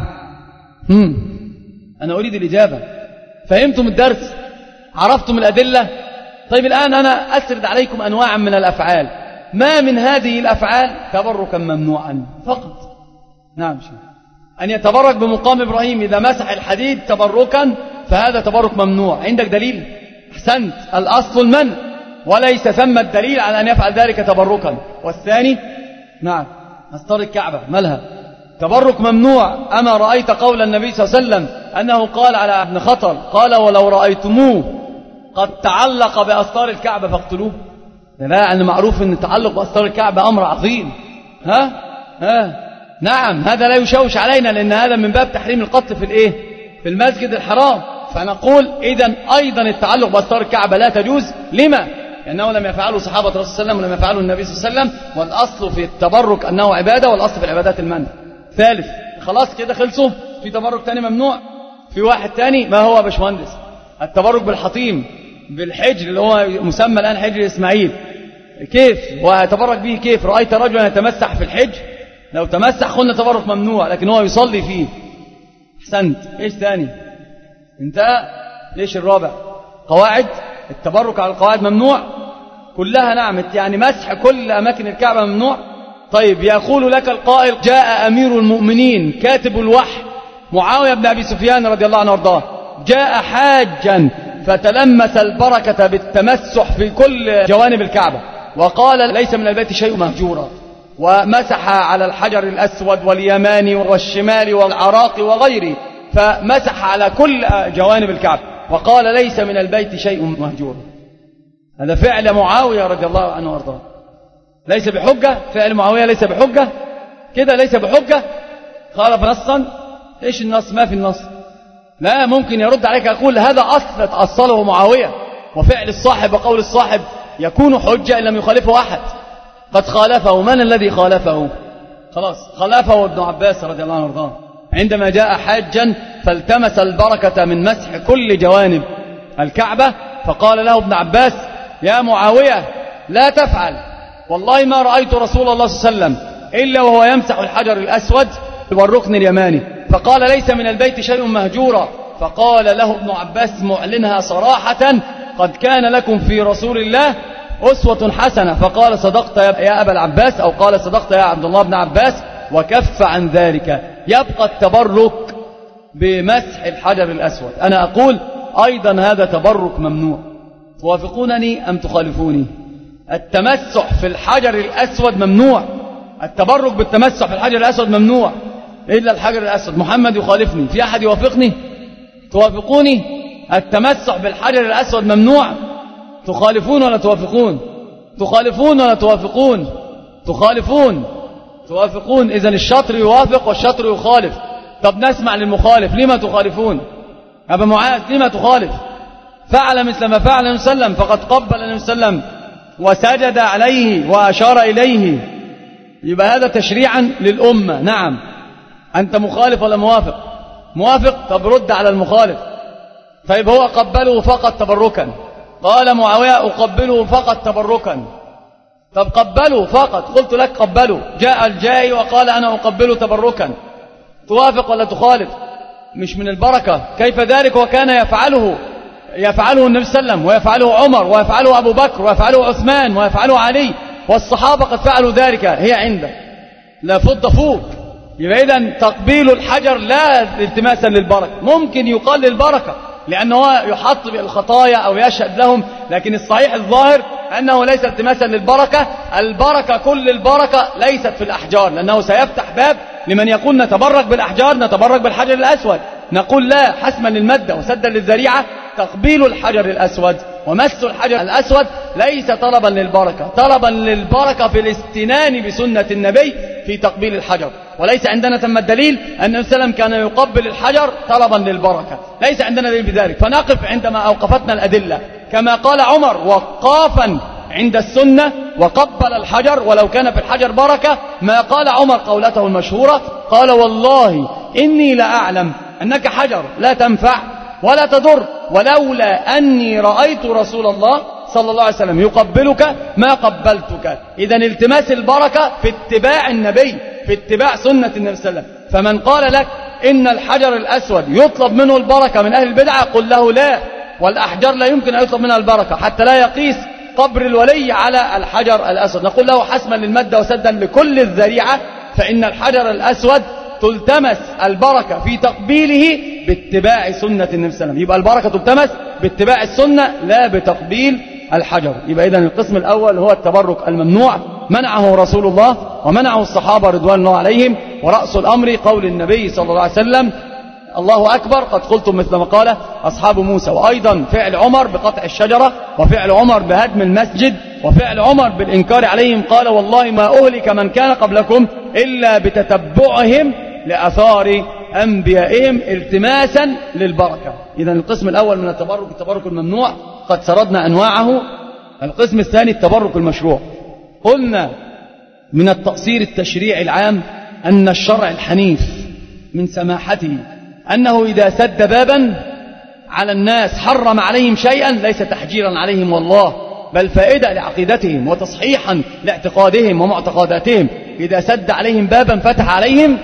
أنا أريد الإجابة. فهمتم الدرس؟ عرفتم الأدلة؟ طيب الآن أنا أسرد عليكم أنواعا من الأفعال، ما من هذه الأفعال تبركا ممنوعا فقط. نعم شيء. أن يتبرك بمقام إبراهيم إذا مسح الحديد تبركا فهذا تبرك ممنوع. عندك دليل؟ أحسنت، الأصل المنع وليس ثم الدليل على أن يفعل ذلك تبركا. والثاني نعم أستار الكعبة مالها؟ تبرك ممنوع. أما رأيت قول النبي صلى الله عليه وسلم أنه قال على ابن خطل قال ولو رأيتموه قد تعلق بأستار الكعبة فاقتلوه؟ لا، أن معروف أن التعلق بأستار الكعبة أمر عظيم. نعم، هذا لا يشوش علينا لأن هذا من باب تحريم القتل في المسجد الحرام. فنقول إذن أيضا التعلق بأستار الكعبة لا تجوز. لما؟ لأنه لم يفعله صحابة رسول الله صلى الله عليه وسلم ولم يفعله النبي صلى الله عليه وسلم، والأصل في التبرك أنه عبادة، والأصل في العبادات المنع. ثالث، خلاص كده خلصوا. في تبرك تاني ممنوع. في واحد تاني، ما هو باشمهندس؟ التبرك بالحطيم، بالحجر اللي هو مسمى الآن حجر إسماعيل. كيف ويتبرك به؟ كيف؟ رأيت رجلا يتمسح في الحجر، لو تمسح قلنا تبرك ممنوع، لكن هو يصلي فيه أحسنت. إيش ثاني؟ انتهى. ليش الرابع؟ قواعد التبرك على القواعد ممنوع كلها. نعم، يعني مسح كل أماكن الكعبة ممنوع. طيب، يقول لك القائل: جاء أمير المؤمنين كاتب الوحي معاوية بن أبي سفيان رضي الله عنه وارضاه، جاء حاجا فتلمس البركة بالتمسح في كل جوانب الكعبة، وقال: ليس من البيت شيء مهجورا، ومسح على الحجر الأسود واليماني والشمال والعراق وغيره، فمسح على كل جوانب الكعبة وقال: ليس من البيت شيء مهجورا. هذا فعل معاوية رضي الله عنه وارضاه، ليس بحجة. فعل معاوية ليس بحجة كده، ليس بحجة. خالف نصا. إيش النص؟ ما في النص. لا، ممكن يرد عليك يقول: هذا أصل تأصله معاوية، وفعل الصاحب وقول الصاحب يكون حجة إن لم يخالفه أحد. قد خالفه. من الذي خالفه؟ خلاص، خالفه ابن عباس رضي الله عنه وارضاه عندما جاء حاجا فالتمس البركة من مسح كل جوانب الكعبة، فقال له ابن عباس: يا معاوية لا تفعل، والله ما رأيت رسول الله صلى الله عليه وسلم إلا وهو يمسح الحجر الأسود والركن اليماني. فقال: ليس من البيت شيء مهجورا. فقال له ابن عباس معلنها صراحة: قد كان لكم في رسول الله أسوة حسنة. فقال: صدقت يا أبا العباس، أو قال: صدقت يا عبد الله بن عباس، وكف عن ذلك. يبقى التبرك بمسح الحجر الأسود. أنا أقول أيضا هذا تبرك ممنوع. توافقونني أم تخالفوني؟ التمسح في الحجر الأسود ممنوع. التبرك بالتمسح في الحجر الأسود ممنوع إلا الحجر الأسود. محمد يخالفني، في أحد يوافقني؟ توافقوني؟ التمسح بالحجر الأسود ممنوع. تخالفون ولا توافقون؟ تخالفون ولا توافقون؟ تخالفون. توافقون. إذن الشطر يوافق والشطر يخالف. طب نسمع للمخالف. لما تخالفون؟ أبا معاذ لما تخالف؟ فعل مثل ما فعل النبي صلى الله عليه وسلم، فقد قبل النبي صلى الله عليه وسلم وسجد عليه وأشار إليه، يبقى هذا تشريعا للأمة. نعم. أنت مخالف ولا موافق؟ موافق. طب رد على المخالف. طيب هو قبله فقط تبركا، قال معاوية: أقبله فقط تبركا. طب قبله فقط، قلت لك قبله. جاء الجاي وقال: أنا أقبله تبركا. توافق ولا تخالف؟ مش من البركة. كيف ذلك وكان يفعله النبي صلى الله عليه وسلم، ويفعله عمر، ويفعله أبو بكر، ويفعله عثمان، ويفعله علي، والصحابة قد فعلوا ذلك. هي عندك لا فض فوق. يبقى إذن تقبيل الحجر لا التماسا للبركة. ممكن يقال للبركة لأنه يحط بالخطايا أو يشهد لهم، لكن الصحيح الظاهر أنه ليس التماسا للبركة. البركة كل البركة ليست في الأحجار، لأنه سيفتح باب لمن يقول نتبرك بالأحجار، نتبرك بالحجر الأسود. نقول لا، حسما للمادة وسدا للذريعة. تقبيل الحجر الأسود ومس الحجر الأسود ليس طلبا للبركة، طلبا للبركة في الاستنان بسنة النبي في تقبيل الحجر. وليس عندنا ثم الدليل أن النبي صلى الله عليه وسلم كان يقبل الحجر طلبا للبركة، ليس عندنا دليل بذلك. فنقف عندما أوقفتنا الأدلة كما قال عمر وقافا عند السنة وقبل الحجر ولو كان في الحجر بركة. ما قال عمر قولته المشهورة، قال: والله إني لأعلم أنك حجر لا تنفع ولا تضر، ولولا أني رأيت رسول الله صلى الله عليه وسلم يقبلك ما قبلتك. إذن التماس البركة في اتباع النبي، في اتباع سنة النبي صلى الله عليه وسلم. فمن قال لك إن الحجر الأسود يطلب منه البركة من أهل البدعة، قل له لا، والأحجار لا يمكن أن يطلب منها البركة حتى لا يقيس قبر الولي على الحجر الأسود. نقول له حسما للمادة وسدا لكل الذريعة، فإن الحجر الأسود تلتمس البركة في تقبيله باتباع سنة النبي صلى الله عليه وسلم. يبقى البركة تلتمس باتباع السنة لا بتقبيل الحجر. يبقى إذن القسم الأول هو التبرك الممنوع، منعه رسول الله ومنعه الصحابة رضوان الله عليهم، ورأس الأمر قول النبي صلى الله عليه وسلم: الله أكبر قد قلتم مثل ما قال أصحاب موسى. وأيضا فعل عمر بقطع الشجرة، وفعل عمر بهدم المسجد، وفعل عمر بالإنكار عليهم. قال: والله ما أهلك من كان قبلكم إلا بتتبعهم لأثار أنبيائهم التماسا للبركة. إذن القسم الأول من التبرك الممنوع قد سردنا أنواعه. القسم الثاني التبرك المشروع. قلنا من التقصير التشريعي العام أن الشرع الحنيف من سماحته أنه إذا سد بابا على الناس حرم عليهم شيئا ليس تحجيرا عليهم والله، بل فائدة لعقيدتهم وتصحيحا لاعتقادهم ومعتقداتهم. إذا سد عليهم بابا فتح عليهم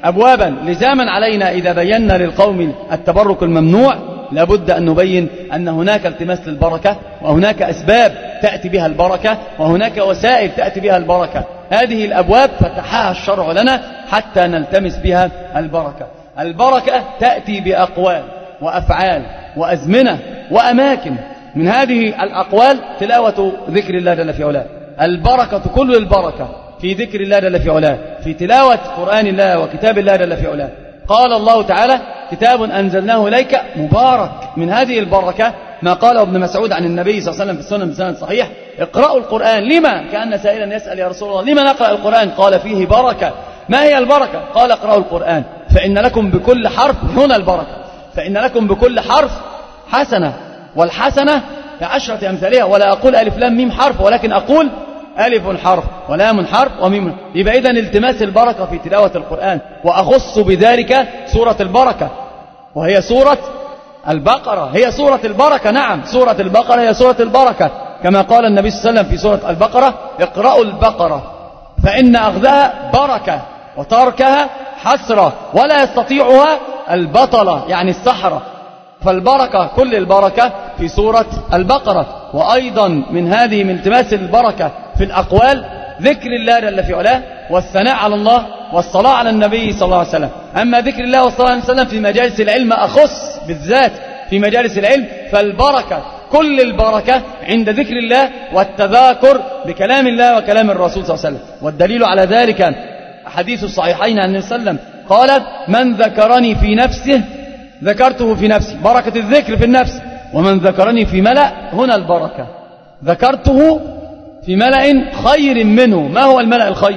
أبوابا لزاما علينا إذا بينا للقوم التبرك الممنوع لابد أن نبين أن هناك التماس للبركة، وهناك أسباب تأتي بها البركة، وهناك وسائل تأتي بها البركة. هذه الأبواب فتحها الشرع لنا حتى نلتمس بها البركة. البركة تأتي بأقوال وأفعال وأزمنة وأماكن. من هذه الأقوال تلاوة ذكر الله جل في علاه. البركة كل البركة في ذكر الله جل في علاه، في تلاوة قرآن الله وكتاب الله جل في علاه. قال الله تعالى: كتاب أنزلناه إليك مبارك. من هذه البركة ما قاله ابن مسعود عن النبي صلى الله عليه وسلم في السنن بسند صحيح: اقرأوا القرآن. لما؟ كأن سائلا يسأل: يا رسول الله لما نقرأ القرآن؟ قال: فيه بركة. ما هي البركة؟ قال: اقرأوا القرآن فإن لكم بكل حرف، هنا البركة، فإن لكم بكل حرف حسنة، والحسنة ك10 أمثالها. ولا أقول ألف لام ميم حرف، ولكن أقول ألف حرف ولام حرف وميم. يبقى إذن التماس البركة في تلاوة القرآن. وأخص بذلك سورة البركة، وهي سورة البقرة. هي سورة البركة، نعم، سورة البقرة هي سورة البركة، كما قال النبي صلى الله عليه وسلم في سورة البقرة: اقرأوا البقرة فإن أخذها بركة وتركها حسرة ولا يستطيعها البطلة، يعني السحرة. فالبركة كل البركة في سورة البقرة. وأيضا من هذه من التماس البركة في الأقوال ذكر الله جل في علاه، والثناء على الله، والصلاة على النبي صلى الله عليه وسلم. أما ذكر الله والصلاة عليه وسلم في مجالس العلم أخص بالذات في مجالس العلم، فالبركة كل البركة عند ذكر الله والتذاكر بكلام الله وكلام الرسول صلى الله عليه وسلم. والدليل على ذلك حديث الصحيحين عن النبي صلى الله عليه وسلم قال: من ذكرني في نفسه ذكرته في نفسي. بركة الذكر في النفس. ومن ذكرني في ملأ، هنا البركة، ذكرته في ملأ خير منه. ما هو الملأ الخير؟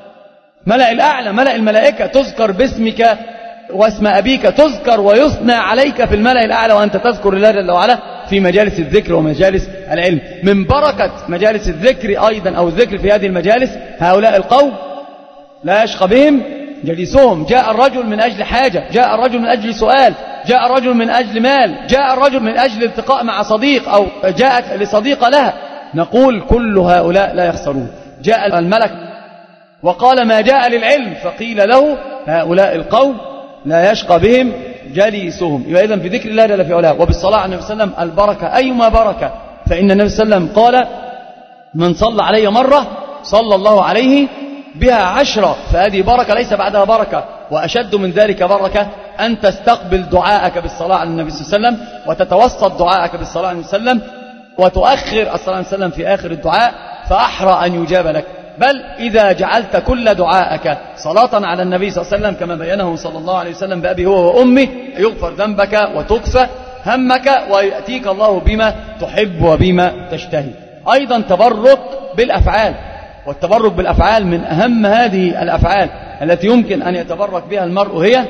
ملأ الأعلى، ملأ الملائكة، تذكر باسمك واسم أبيك، تذكر ويثنى عليك في الملأ الأعلى، وأنت تذكر الله جل وعلا في مجالس الذكر ومجالس العلم. من بركة مجالس الذكر أيضا أو الذكر في هذه المجالس هؤلاء القوم لا يشقى بهم جليسهم. جاء الرجل من أجل حاجة، جاء الرجل من أجل سؤال، جاء الرجل من أجل مال، جاء الرجل من أجل التقاء مع صديق، أو جاءت لصديقة لها. نقول كل هؤلاء لا يخسرون. جاء الملك وقال: ما جاء للعلم، فقيل له: هؤلاء القوم لا يشقى بهم جليسهم. يبقى إذن في ذكر الله جل في علاه وبالصلاة على النبي صلى الله عليه وسلم البركة. أيما بركة؟ فإن النبي صلى الله عليه وسلم قال: من صلى علي مرة صلى الله عليه بها 10. فهذه بركة ليس بعدها بركة. وأشد من ذلك بركة أن تستقبل دعاءك بالصلاة على النبي صلى الله عليه وسلم، وتتوسط دعاءك بالصلاة على النبي صلى الله عليه وسلم، وتؤخر الصلاة عليه وسلم في آخر الدعاء، فأحرى أن يجاب لك. بل إذا جعلت كل دعاءك صلاة على النبي صلى الله عليه وسلم كما بينه صلى الله عليه وسلم بأبي هو وأمه، يغفر ذنبك وتكفى همك، ويأتيك الله بما تحب وبما تشتهي. أيضا تبرك بالأفعال. والتبرك بالأفعال من أهم هذه الأفعال التي يمكن أن يتبرك بها المرء هي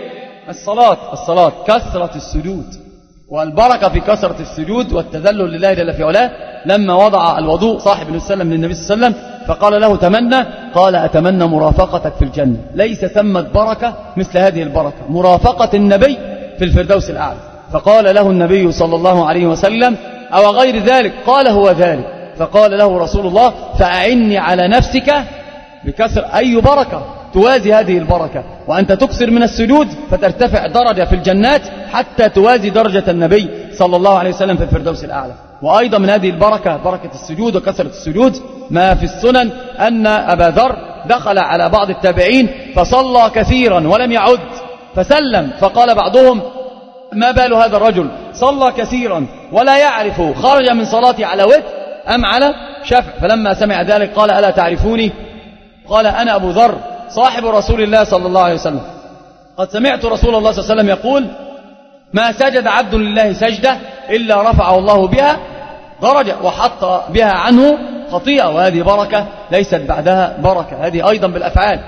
الصلاة، كثرة السجود. والبركة في كثرة السجود والتذلل لله جل في علاه. لما وضع الوضوء صاحب النبي صلى الله عليه وسلم للنبي صلى الله عليه وسلم فقال له: تمنى. قال: أتمنى مرافقتك في الجنة. ليس ثمة بركة مثل هذه البركة، مرافقة النبي في الفردوس الأعلى. فقال له النبي صلى الله عليه وسلم: أو غير ذلك؟ قال: هو ذلك. فقال له رسول الله: فأعني على نفسك بكسر. أي بركة توازي هذه البركة؟ وأنت تكثر من السجود فترتفع درجة في الجنات حتى توازي درجة النبي صلى الله عليه وسلم في الفردوس الأعلى. وأيضا من هذه البركة بركة السجود وكثرة السجود ما في السنن أن أبا ذر دخل على بعض التابعين فصلى كثيرا ولم يعد، فسلم، فقال بعضهم: ما بال هذا الرجل صلى كثيرا ولا يعرف خرج من صلاتي على وتر أم على شفع؟ فلما سمع ذلك قال: ألا تعرفوني؟ قال: أنا أبو ذر صاحب رسول الله صلى الله عليه وسلم، قد سمعت رسول الله صلى الله عليه وسلم يقول: ما سجد عبد لله سجدة إلا رفعه الله بها درجة وحط بها عنه خطيئة. وهذه بركة ليست بعدها بركة. هذه أيضا بالأفعال.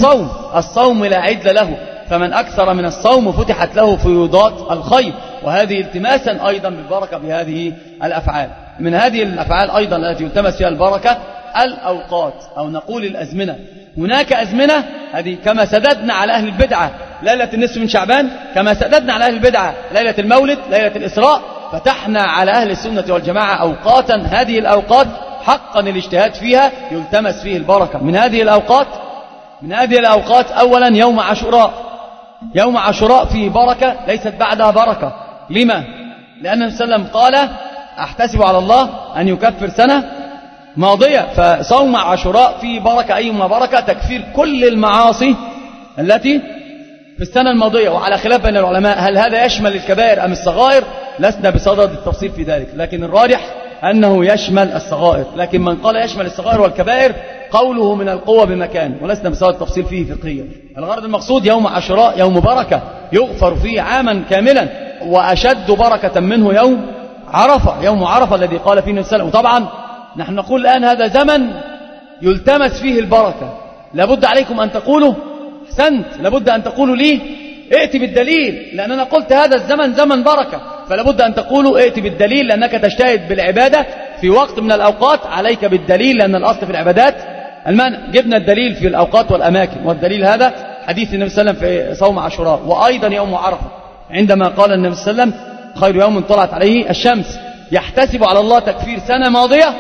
والصوم لا عدل له، فمن أكثر من الصوم فتحت له فيوضات الخير. وهذه التماسا أيضا بالبركة بهذه الأفعال. من هذه الأفعال أيضا التي يلتمس فيها البركة الأوقات، أو نقول الأزمنة. هناك أزمنة، هذه كما سددنا على أهل البدعة ليلة النصف من شعبان، كما سددنا على أهل البدعة ليلة المولد، ليلة الإسراء، فتحنا على أهل السنة والجماعة أوقاتا. هذه الأوقات حقا الاجتهاد فيها يلتمس فيه البركة. من هذه الأوقات أولا يوم عاشوراء، يوم عاشوراء فيه بركة ليست بعدها بركة. لما؟ لأن النبي صلى الله عليه وسلم قال أحتسب على الله أن يكفر سنة ماضية، فصوم عاشوراء فيه بركة، أيما بركة تكفير كل المعاصي التي في السنة الماضية. وعلى خلاف بين العلماء هل هذا يشمل الكبائر أم الصغائر، لسنا بصدد التفصيل في ذلك، لكن الراجح أنه يشمل الصغائر. لكن من قال يشمل الصغائر والكبائر قوله من القوة بمكان، ولسنا بصدد التفصيل فيه فقهيا. الغرض المقصود يوم عاشوراء يوم بركة يغفر فيه عاما كاملا، وأشد بركة منه يوم عرفة، يوم عرفة الذي قال فيه النبي صلى الله عليه وسلم. وطبعا نحن نقول الآن هذا زمن يلتمس فيه البركة، لابد عليكم أن تقولوا أحسنت، لابد أن تقولوا لي ائت بالدليل، لأن أنا قلت هذا الزمن زمن بركة، فلابد أن تقولوا ائت بالدليل، لأنك تجتهد بالعبادة في وقت من الأوقات، عليك بالدليل، لأن الأصل في العبادات المنع. جبنا الدليل في الأوقات والأماكن، والدليل هذا حديث النبي صلى الله عليه وسلم في صوم عاشوراء، وأيضا يوم عرفة عندما قال النبي صلى الله عليه وسلم خير يوم طلعت عليه الشمس، يحتسب على الله تكفير سنة ماضية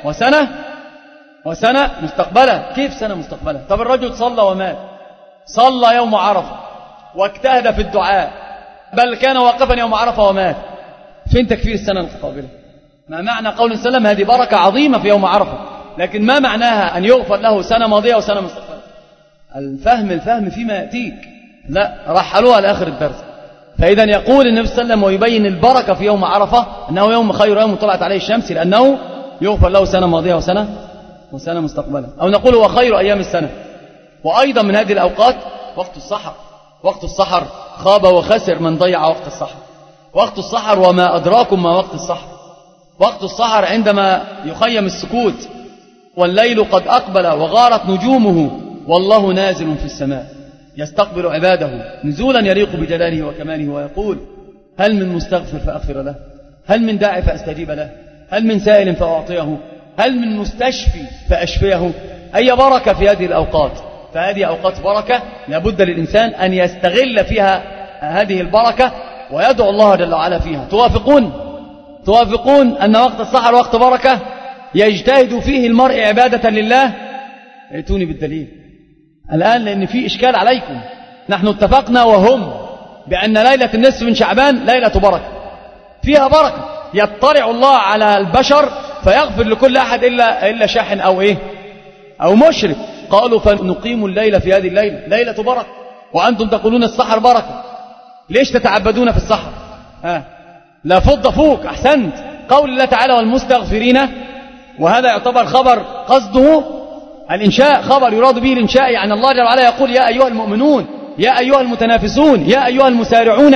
وسنة مستقبلة. كيف سنة مستقبلة؟ طب الرجل صلى ومات، صلى يوم عرفة واجتهد في الدعاء، بل كان واقفا يوم عرفة ومات، فين تكفير السنة المستقبلة؟ ما معنى قول النبي صلى الله عليه وسلم هذه بركة عظيمة في يوم عرفة، لكن ما معناها أن يغفر له سنة ماضية وسنة مستقبلة؟ الفهم فيما يأتيك، لا رحلوها لآخر الدرس. فإذا يقول النبي صلى الله عليه وسلم ويبين البركة في يوم عرفة أنه يوم خير يوم طلعت عليه الشمس، لأنه يغفر له سنة ماضية وسنة مستقبلة. أو نقول هو خير أيام السنة. وأيضا من هذه الأوقات وقت السحر. وقت السحر خاب وخسر من ضيع وقت السحر. وقت السحر وما أدراكم ما وقت السحر. وقت السحر عندما يخيم السكوت والليل قد أقبل وغارت نجومه والله نازل في السماء يستقبل عباده نزولا يليق بجلاله وكماله، ويقول هل من مستغفر فأغفر له، هل من داعي فأستجيب له، هل من سائل فأعطيه، هل من مستشفي فأشفيه. أي بركة في هذه الأوقات. فهذه أوقات بركة لابد للإنسان أن يستغل فيها هذه البركة ويدعو الله جل وعلا فيها. توافقون أن وقت السحر وقت بركة يجتهد فيه المرء عبادة لله؟ ائتوني بالدليل الآن، لأن في إشكال عليكم. نحن اتفقنا وهم بأن ليلة النصف من شعبان ليلة بركة، فيها بركة، يطلع الله على البشر فيغفر لكل أحد إلا شاحن أو مشرك. قالوا فنقيم الليلة في هذه الليلة ليلة بركة، وأنتم تقولون السحر بركة، ليش تتعبدون في السحر؟ لا فض فوق. أحسنت. قول الله تعالى والمستغفرين، وهذا يعتبر خبر قصده الإنشاء، خبر يراد به الإنشاء، يعني الله جل وعلا يقول يا أيها المؤمنون، يا أيها المتنافسون، يا أيها المسارعون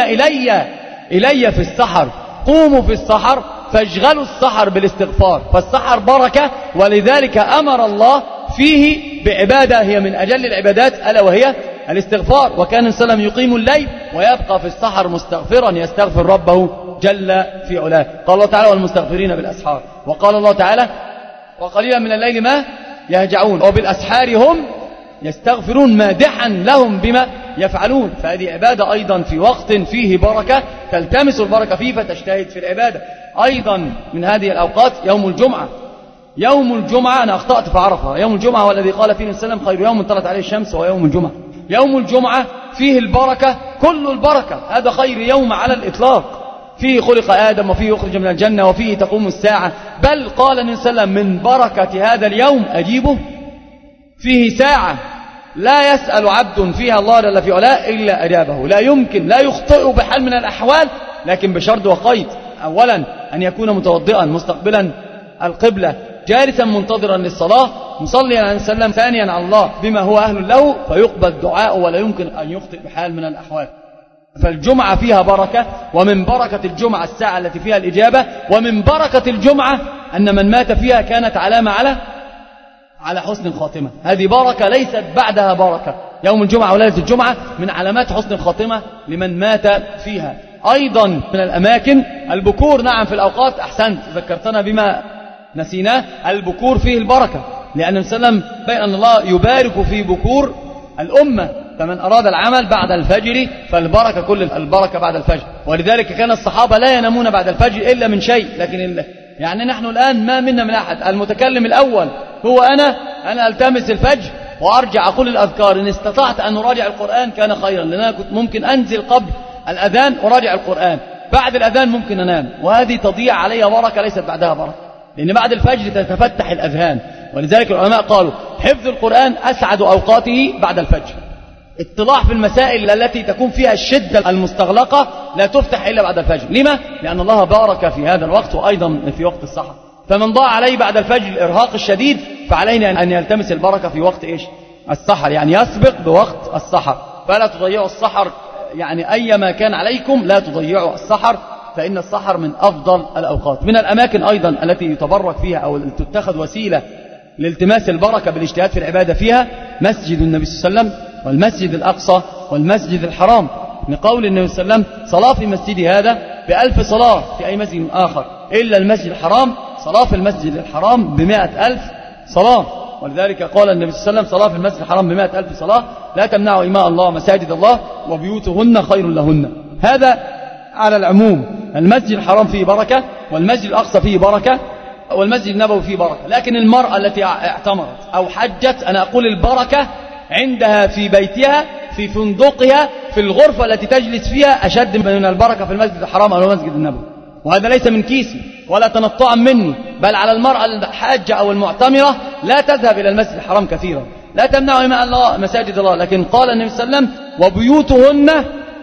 إلي في السحر، قوموا في السحر فاشغلوا السحر بالاستغفار. فالسحر بركة، ولذلك أمر الله فيه بعبادة هي من أجل العبادات ألا وهي الاستغفار. وكان السلام يقيم الليل ويبقى في السحر مستغفرا يستغفر ربه جل في علاه. قال الله تعالى والمستغفرين بالأسحار. وقال الله تعالى وقليلا من الليل ما يهجعون وبالأسحار هم يستغفرون مادحا لهم بما يفعلون. فهذه عبادة أيضا في وقت فيه بركة تلتمس البركة فيه فتجتهد في العبادة. أيضا من هذه الأوقات يوم الجمعة. يوم الجمعة أنا أخطأت في عرفة، يوم الجمعة والذي قال فيه السلام خير يوم طلعت عليه الشمس ويوم الجمعة. يوم الجمعة فيه البركة، كل البركة، هذا خير يوم على الإطلاق، فيه خلق آدم وفيه يخرج من الجنة وفيه تقوم الساعة. بل قال النبي صلى الله عليه وسلم من بركة هذا اليوم أجيبه، فيه ساعة لا يسأل عبد فيها الله جل في علاه إلا أجابه، لا يمكن، لا يخطئ بحال من الأحوال، لكن بشرط وقيد. أولا أن يكون متوضئا مستقبلا القبلة جالسا منتظرا للصلاة مصليا عليه السلام، ثانيا على الله بما هو أهل له فيقبل دعاءه ولا يمكن أن يخطئ بحال من الأحوال. فالجمعة فيها بركة، ومن بركة الجمعة الساعة التي فيها الإجابة، ومن بركة الجمعة أن من مات فيها كانت علامة على حسن الخاتمة. هذه بركة ليست بعدها بركة. يوم الجمعة وليلة الجمعة من علامات حسن الخاتمة لمن مات فيها. أيضا من الأماكن البكور، نعم في الأوقات، أحسنت ذكرتنا بما نسيناه، البكور فيه البركة، لأن النبي صلى الله عليه وسلم بين أن الله يبارك في بكور الأمة، فمن أراد العمل بعد الفجر فالبركة كل البركة بعد الفجر. ولذلك كان الصحابة لا ينامون بعد الفجر إلا من شيء، لكن يعني نحن الآن ما منا من أحد، المتكلم الأول هو أنا ألتمس الفجر وأرجع أقول الأذكار إن استطعت أن أراجع القرآن كان خيرا، لأن أنا كنت ممكن أنزل قبل الأذان أراجع القرآن، بعد الأذان ممكن أنام، وهذه تضيع علي بركة ليست بعدها بركة، لأن بعد الفجر تتفتح الأذهان. ولذلك العلماء قالوا حفظ القرآن أسعد أوقاته بعد الفجر. اطلاع في المسائل التي تكون فيها الشدة المستغلقة لا تفتح إلا بعد الفجر. لما؟ لأن الله بارك في هذا الوقت وأيضا في وقت السحر. فمن ضاع عليه بعد الفجر الإرهاق الشديد فعلينا أن يلتمس البركة في وقت إيش؟ السحر، يعني يسبق بوقت السحر. فلا تضيعوا السحر، يعني أيما كان عليكم لا تضيعوا السحر، فإن السحر من أفضل الأوقات. من الأماكن أيضا التي يتبرك فيها أو تتخذ وسيلة لالتماس البركة بالاجتهاد في العبادة فيها مسجد النبي صلى الله عليه وسلم والمسجد الأقصى والمسجد الحرام، لقول النبي صلى الله عليه وسلم صلاة في مسجدي هذا ب1000 صلاة في أي مسجد آخر إلا المسجد الحرام، صلاة في المسجد الحرام ب100,000 صلاة. ولذلك قال النبي صلى الله عليه وسلم صلاة في المسجد الحرام ب100,000 صلاة لا تمنعوا إماء الله مساجد الله وبيوتهن خير لهن. هذا على العموم. المسجد الحرام فيه بركة، والمسجد الأقصى فيه بركة، والمسجد النبوي فيه بركة. لكن المرأة التي اعتمرت أو حجت أنا أقول البركة عندها في بيتها، في فندقها، في الغرفة التي تجلس فيها أشد من البركة في المسجد الحرام أو المسجد النبوي. وهذا ليس من كيسي ولا تنطعا مني، بل على المرأة الحاجة أو المعتمرة لا تذهب إلى المسجد الحرام كثيرا، لا تمنعوا إماء الله مساجد الله. لكن قال النبي صلى الله عليه وسلم وبيوتهن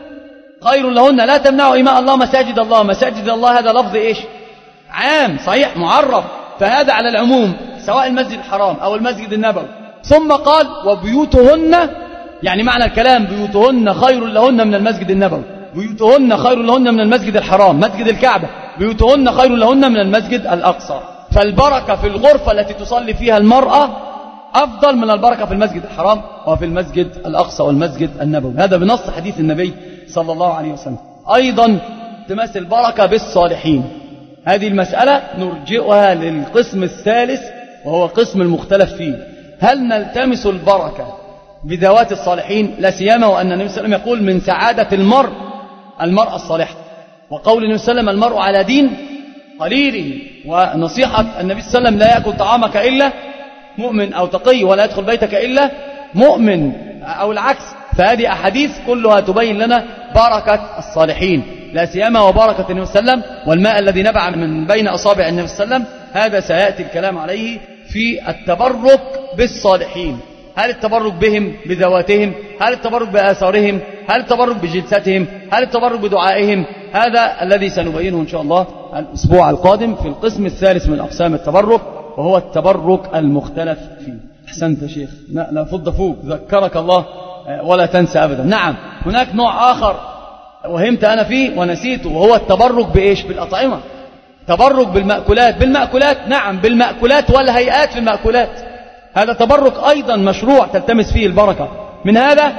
خير لهن، لا تمنعوا إماء الله مساجد الله. مساجد الله هذا لفظ إيش؟ عام، صحيح، معرف، فهذا على العموم سواء المسجد الحرام أو المسجد النبوي. ثم قال وبيوتهن، يعني معنى الكلام بيوتهن خير لهن من المسجد النبوي، بيوتهن خير لهن من المسجد الحرام مسجد الكعبة، بيوتهن خير لهن من المسجد الأقصى. فالبركة في الغرفة التي تصلي فيها المرأة أفضل من البركة في المسجد الحرام وفي المسجد الأقصى والمسجد النبوي، هذا بنص حديث النبي صلى الله عليه وسلم. أيضا التماس البركة بالصالحين، هذه المسألة نرجئها للقسم الثالث وهو قسم المختلف فيه. هل نلتمس البركة بذوات الصالحين؟ لا سيما وأن النبي صلى الله عليه وسلم يقول من سعادة المرأة الصالحة، وقول النبي صلى الله عليه وسلم المرء على دين قليله، ونصيحة النبي صلى الله عليه وسلم لا يأكل طعامك إلا مؤمن أو تقي، ولا يدخل بيتك إلا مؤمن أو العكس. فهذه أحاديث كلها تبين لنا بركة الصالحين، لا سيما وبركة النبي صلى الله عليه وسلم والماء الذي نبع من بين أصابع النبي صلى الله عليه وسلم. هذا سيأتي الكلام عليه في التبرك بالصالحين. هل التبرك بهم بذواتهم؟ هل التبرك بآثارهم؟ هل التبرك بجلستهم؟ هل التبرك بدعائهم؟ هذا الذي سنبينه إن شاء الله الأسبوع القادم في القسم الثالث من أقسام التبرك، وهو التبرك المختلف فيه. أحسنت يا شيخ، لا فض فوق، ذكرك الله ولا تنسى أبدا. نعم، هناك نوع آخر وهمت أنا فيه ونسيته، وهو التبرك بإيش؟ بالأطعمة. تبرك بالمأكولات، نعم، بالمأكولات والهيئات في المأكولات، هذا تبرك أيضا مشروع تلتمس فيه البركة. من هذا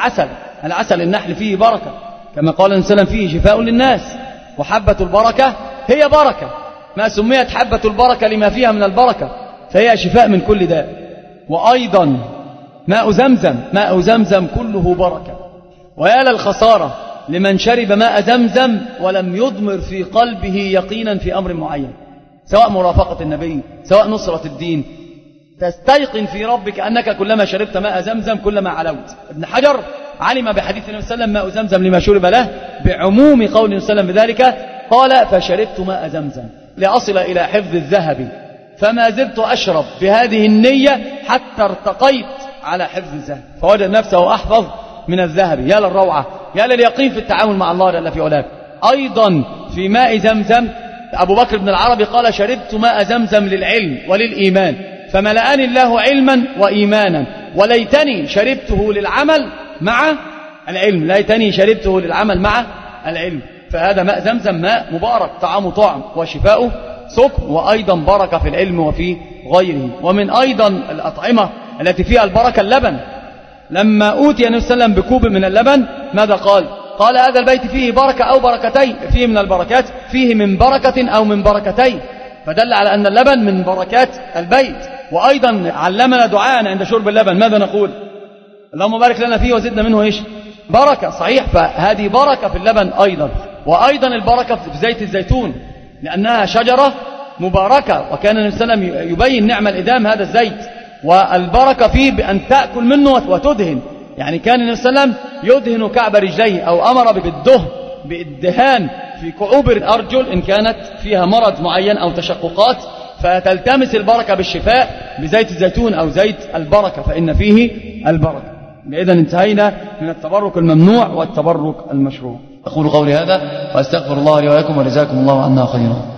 العسل النحل فيه بركة، كما قال النبي صلى الله عليه وسلم فيه شفاء للناس، وحبة البركة هي بركة، ما سميت حبة البركة لما فيها من البركة، فهي شفاء من كل داء. وأيضا ماء زمزم كله بركة، ويا للخسارة لمن شرب ماء زمزم ولم يضمر في قلبه يقينا في أمر معين، سواء مرافقة النبي، سواء نصرة الدين. تستيقن في ربك أنك كلما شربت ماء زمزم كلما علوت. ابن حجر علم بحديث النبي صلى الله عليه وسلم ماء زمزم لما شرب له بعموم قول النبي صلى الله عليه وسلم بذلك، قال فشربت ماء زمزم لأصل إلى حفظ الذهب، فما زلت أشرب بهذه النية حتى ارتقيت على حفظ الذهب، فوجد نفسه أحفظ من الذهب. يا للروعة، يا لليقين في التعامل مع الله جل في علاه. أيضا في ماء زمزم أبو بكر بن العربي قال شربت ماء زمزم للعلم وللإيمان، فملأني الله علما وإيمانا، وليتني شربته للعمل مع العلم، ليتني شربته للعمل مع العلم. فهذا ماء زمزم ماء مبارك، طعامه طعم وشفاؤه سكر، وأيضا بركة في العلم وفي غيره. ومن أيضا الأطعمة التي فيها البركة اللبن. لما أوتي النبي صلى الله عليه وسلم بكوب من اللبن ماذا قال؟ قال هذا البيت فيه بركة أو بركتين، فيه من البركات، فيه من بركة أو من بركتين، فدل على أن اللبن من بركات البيت. وأيضا علمنا دعاءنا عند شرب اللبن، ماذا نقول؟ اللهم بارك لنا فيه وزدنا منه إيش؟ بركة، صحيح، فهذه بركة في اللبن أيضا. وأيضا البركة في زيت الزيتون، لأنها شجرة مباركة، وكان النبي صلى الله عليه وسلم يبين نعم الإدام هذا الزيت، والبركة فيه بأن تأكل منه وتدهن. يعني كان النبي صلى الله عليه وسلم يدهن كعب رجليه أو أمر بالدهان في كعوب الأرجل إن كانت فيها مرض معين أو تشققات، فتلتمس البركة بالشفاء بزيت الزيتون أو زيت البركة فإن فيه البركة. إذا انتهينا من التبرك الممنوع والتبرك المشروع. أقول قولي هذا وأستغفر الله لي ولكم وجزاكم الله عنا خيرا.